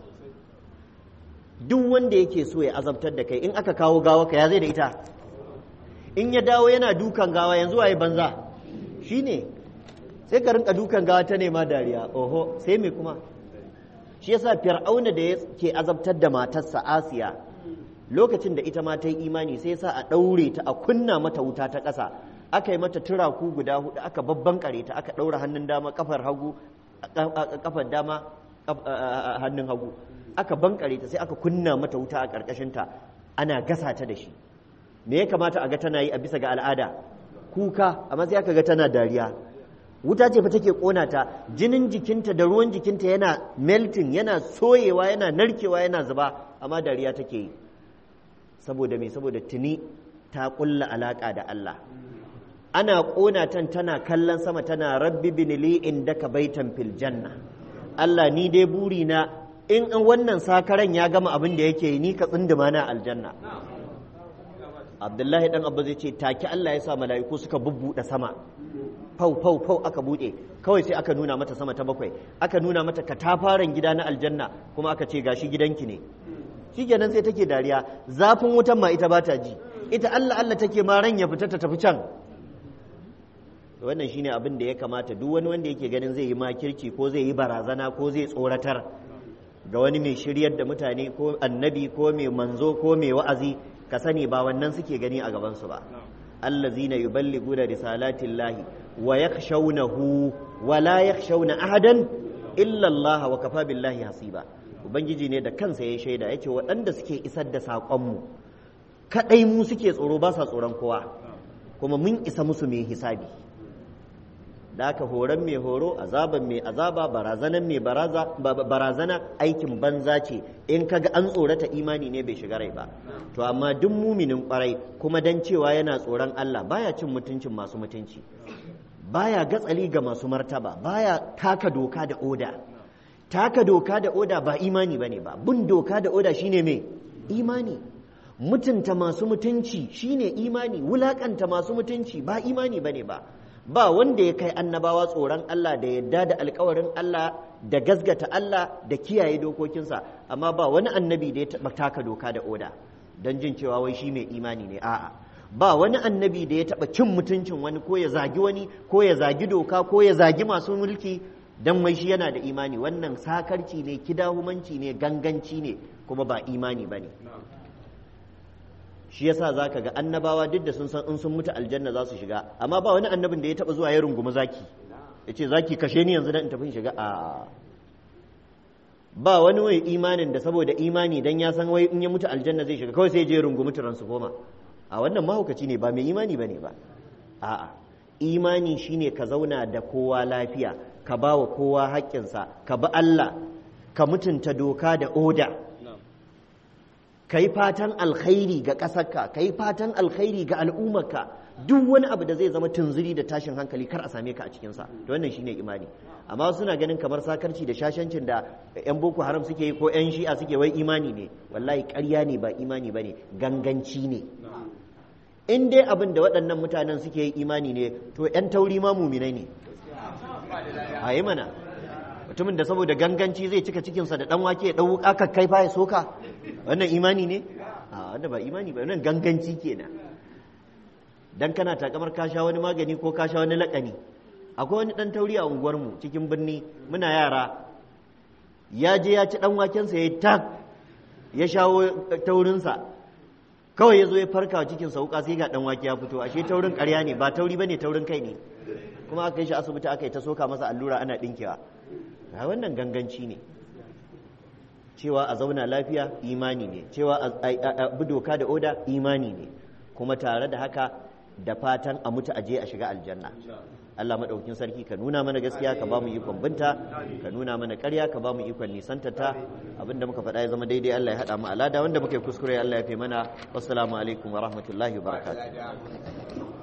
Duk wanda yake so ya azabtar da kai in aka kawo gawa ka ya zai da ita, in ya dawo yana dukan gawa yanzu waye banza shine, sai ka rinka dukan gawa ta nema dariya, oho sai me kuma. Shi yasa fir'auna da yake azabtar da matarsa Asiya lokacin da ita ma ta yi imani sai sa a daure ta a kunna mata wuta ta ƙasa, aka yi mata turaku guda hudu, aka babban kare ta, aka daura hannun dama kafar hagu, kafar dama hannun hagu, aka bankare ta sai aka kunna mata wuta a ƙarƙashin ta ana gasa ta da shi. Me ya kamata a ga tana yi a bisa ga al'ada? Kuka, amma sai aka ga tana dariya. Wuta ce fa take kona ta, jinin jikinta da ruwan jikinta yana melting, yana soyewa, yana narkewa, yana zuba, amma dariya take yi. Saboda me? Saboda tuni ta kulla alaka da Allah. Ana kona tan tana kallon sama tana rabbi binili indaka baitan fil janna. Allah ni dai buri na in wannan sakaran ya gama abin da yake yi ni ka tsinduma na aljanna. Abdullahi dan Abba zai ce take Allah ya sa mala'iku suka bubbuɗe sama. Fau fau fau aka buɗe, kawai sai aka nuna mata sama ta bakwai, aka nuna mata katafaren gida na aljanna, kuma aka ce gashi gidanki ne. Shikenan sai take dariya, zafin wutan ma ita ba ta ji, ita Allah Allah take ma ran ya fita ta tafi can. Wannan shine abin da ya kamata duk wani wanda yake ganin zai yi makirci ko zai yi barazana ko zai tsoratar ga wani mai shiryar da mutane ko annabi ko mai manzo ko mai wa'azi, ka sani ba wannan suke gani a gabansu ba. allazina yuballiguna risalatillahi wa yakhshawnahu wa la yakhshawna ahadan illa Allah wa kafa billahi hasiba. Ubangiji ne da kansa ya shaida yace waɗanda suke isar da saƙonmu kadai mu suke tsoro, ba sa tsoron kowa, kuma mun isa musu mai hisabi. Da aka horon mai horo, azaban mai azaba, barazanan mai barazana aikin banza ce, in kaga an tsorata imani ne bai shiga rai ba. To amma duk muminin kwarai kuma dan cewa yana tsoron Allah baya cin mutuncin masu mutunci, baya gatsali ga masu martaba, baya taka doka da oda. Taka doka da oda ba imani bane ba, bin doka da oda shine mai imani. Mutunta masu mutunci shine imani, wulakanta masu mutunci ba imani bane ba. Ba wanda ya kai annabawa tsoron Allah da yadda da alkawarin Allah da gazgata Allah da kiyaye dokokinsa, amma ba wani annabi da ya taɓa taka doka da oda don jin cewa wai shi mai imani ne. A'a, ba wani annabi da ya taɓa cin mutuncin wani ko ya zagi wani ko ya zagi doka ko ya zagi masu mulki dan mai shi yana da imani. Wannan sakarci ne, kidahumanci ne, ganganci ne, kuma ba imani bane. Shi yasa zaka ga annabawa duk da sun san in sun mutu aljanna za su shiga, amma ba wani annabin da ya taɓa zuwa ya rungumi zaki yace zaki kashe ni yanzu dan in tafi shiga. A ba wani wai imanin da saboda imani dan ya san wai in ya mutu aljanna zai shiga kawai sai je rungumi transformer. A wannan mahaukaci ne, ba mai imani bane ba. A'a, imani shine ka zauna da kowa lafiya, ka ba wa kowa haƙƙinsa, ka bi Allah, ka mutunta doka da oda, ka yi fatan alkhairi ga ƙasarka, ka yi fatan alkhairi ga al'ummarka. Duk wani abu da zai zama tunzuri da tashin hankali kar a same ka a cikinsa, to wannan shine imani. Amma suna ganin kamar sakarci da shashancin da 'yan boko haram suke yi ko 'yan shi'a suke wai imani ne. Wallahi ƙarya ne, ba imani bane, ganganci ne. In dai abin da waɗannan mutanen suke yi imani ne, to 'yan tauri ma muminai ne. A yi mana, mutumin da saboda ganganci zai cika cikinsa da ɗan wake ya ɗau aka kai fa ya soka, wannan imani ne? A wanda ba imani ba, wannan ganganci kenan. Dan kana takamar ka sha wani magani ko ka sha wani laƙani. Akwai wani ɗan tauri a unguwarmu cikin birni, muna yara, ya je ya ci ɗan wakensa ya yi tak, ya shawo taurinsa, kawai ya zo ya farka wa cikin sauka sai ga dan wake ya fito. Ashe taurin ƙarya ne, ba tauri bane, taurin kai ne. Kuma aka yi shi asibiti aka yi ta soka masa allura ana dinkewa. A wannan ganganci ne. Cewa a zauna lafiya imani ne, cewa a bi doka da oda imani ne, kuma tare da haka da fatan a mutu aje a shiga aljanna. Allah madaukakin sarki ka nuna mana gaskiya ka ba mu ikon binta, ka nuna mana ƙarya ka ba mu ikon nisantata. Abinda muka faɗa ya zama daidai Allah ya haɗa mu alada, wanda muka yi kuskure Allah ya fi mana. Wassalamu alaikum wa rahmatullahi wa barakatuh.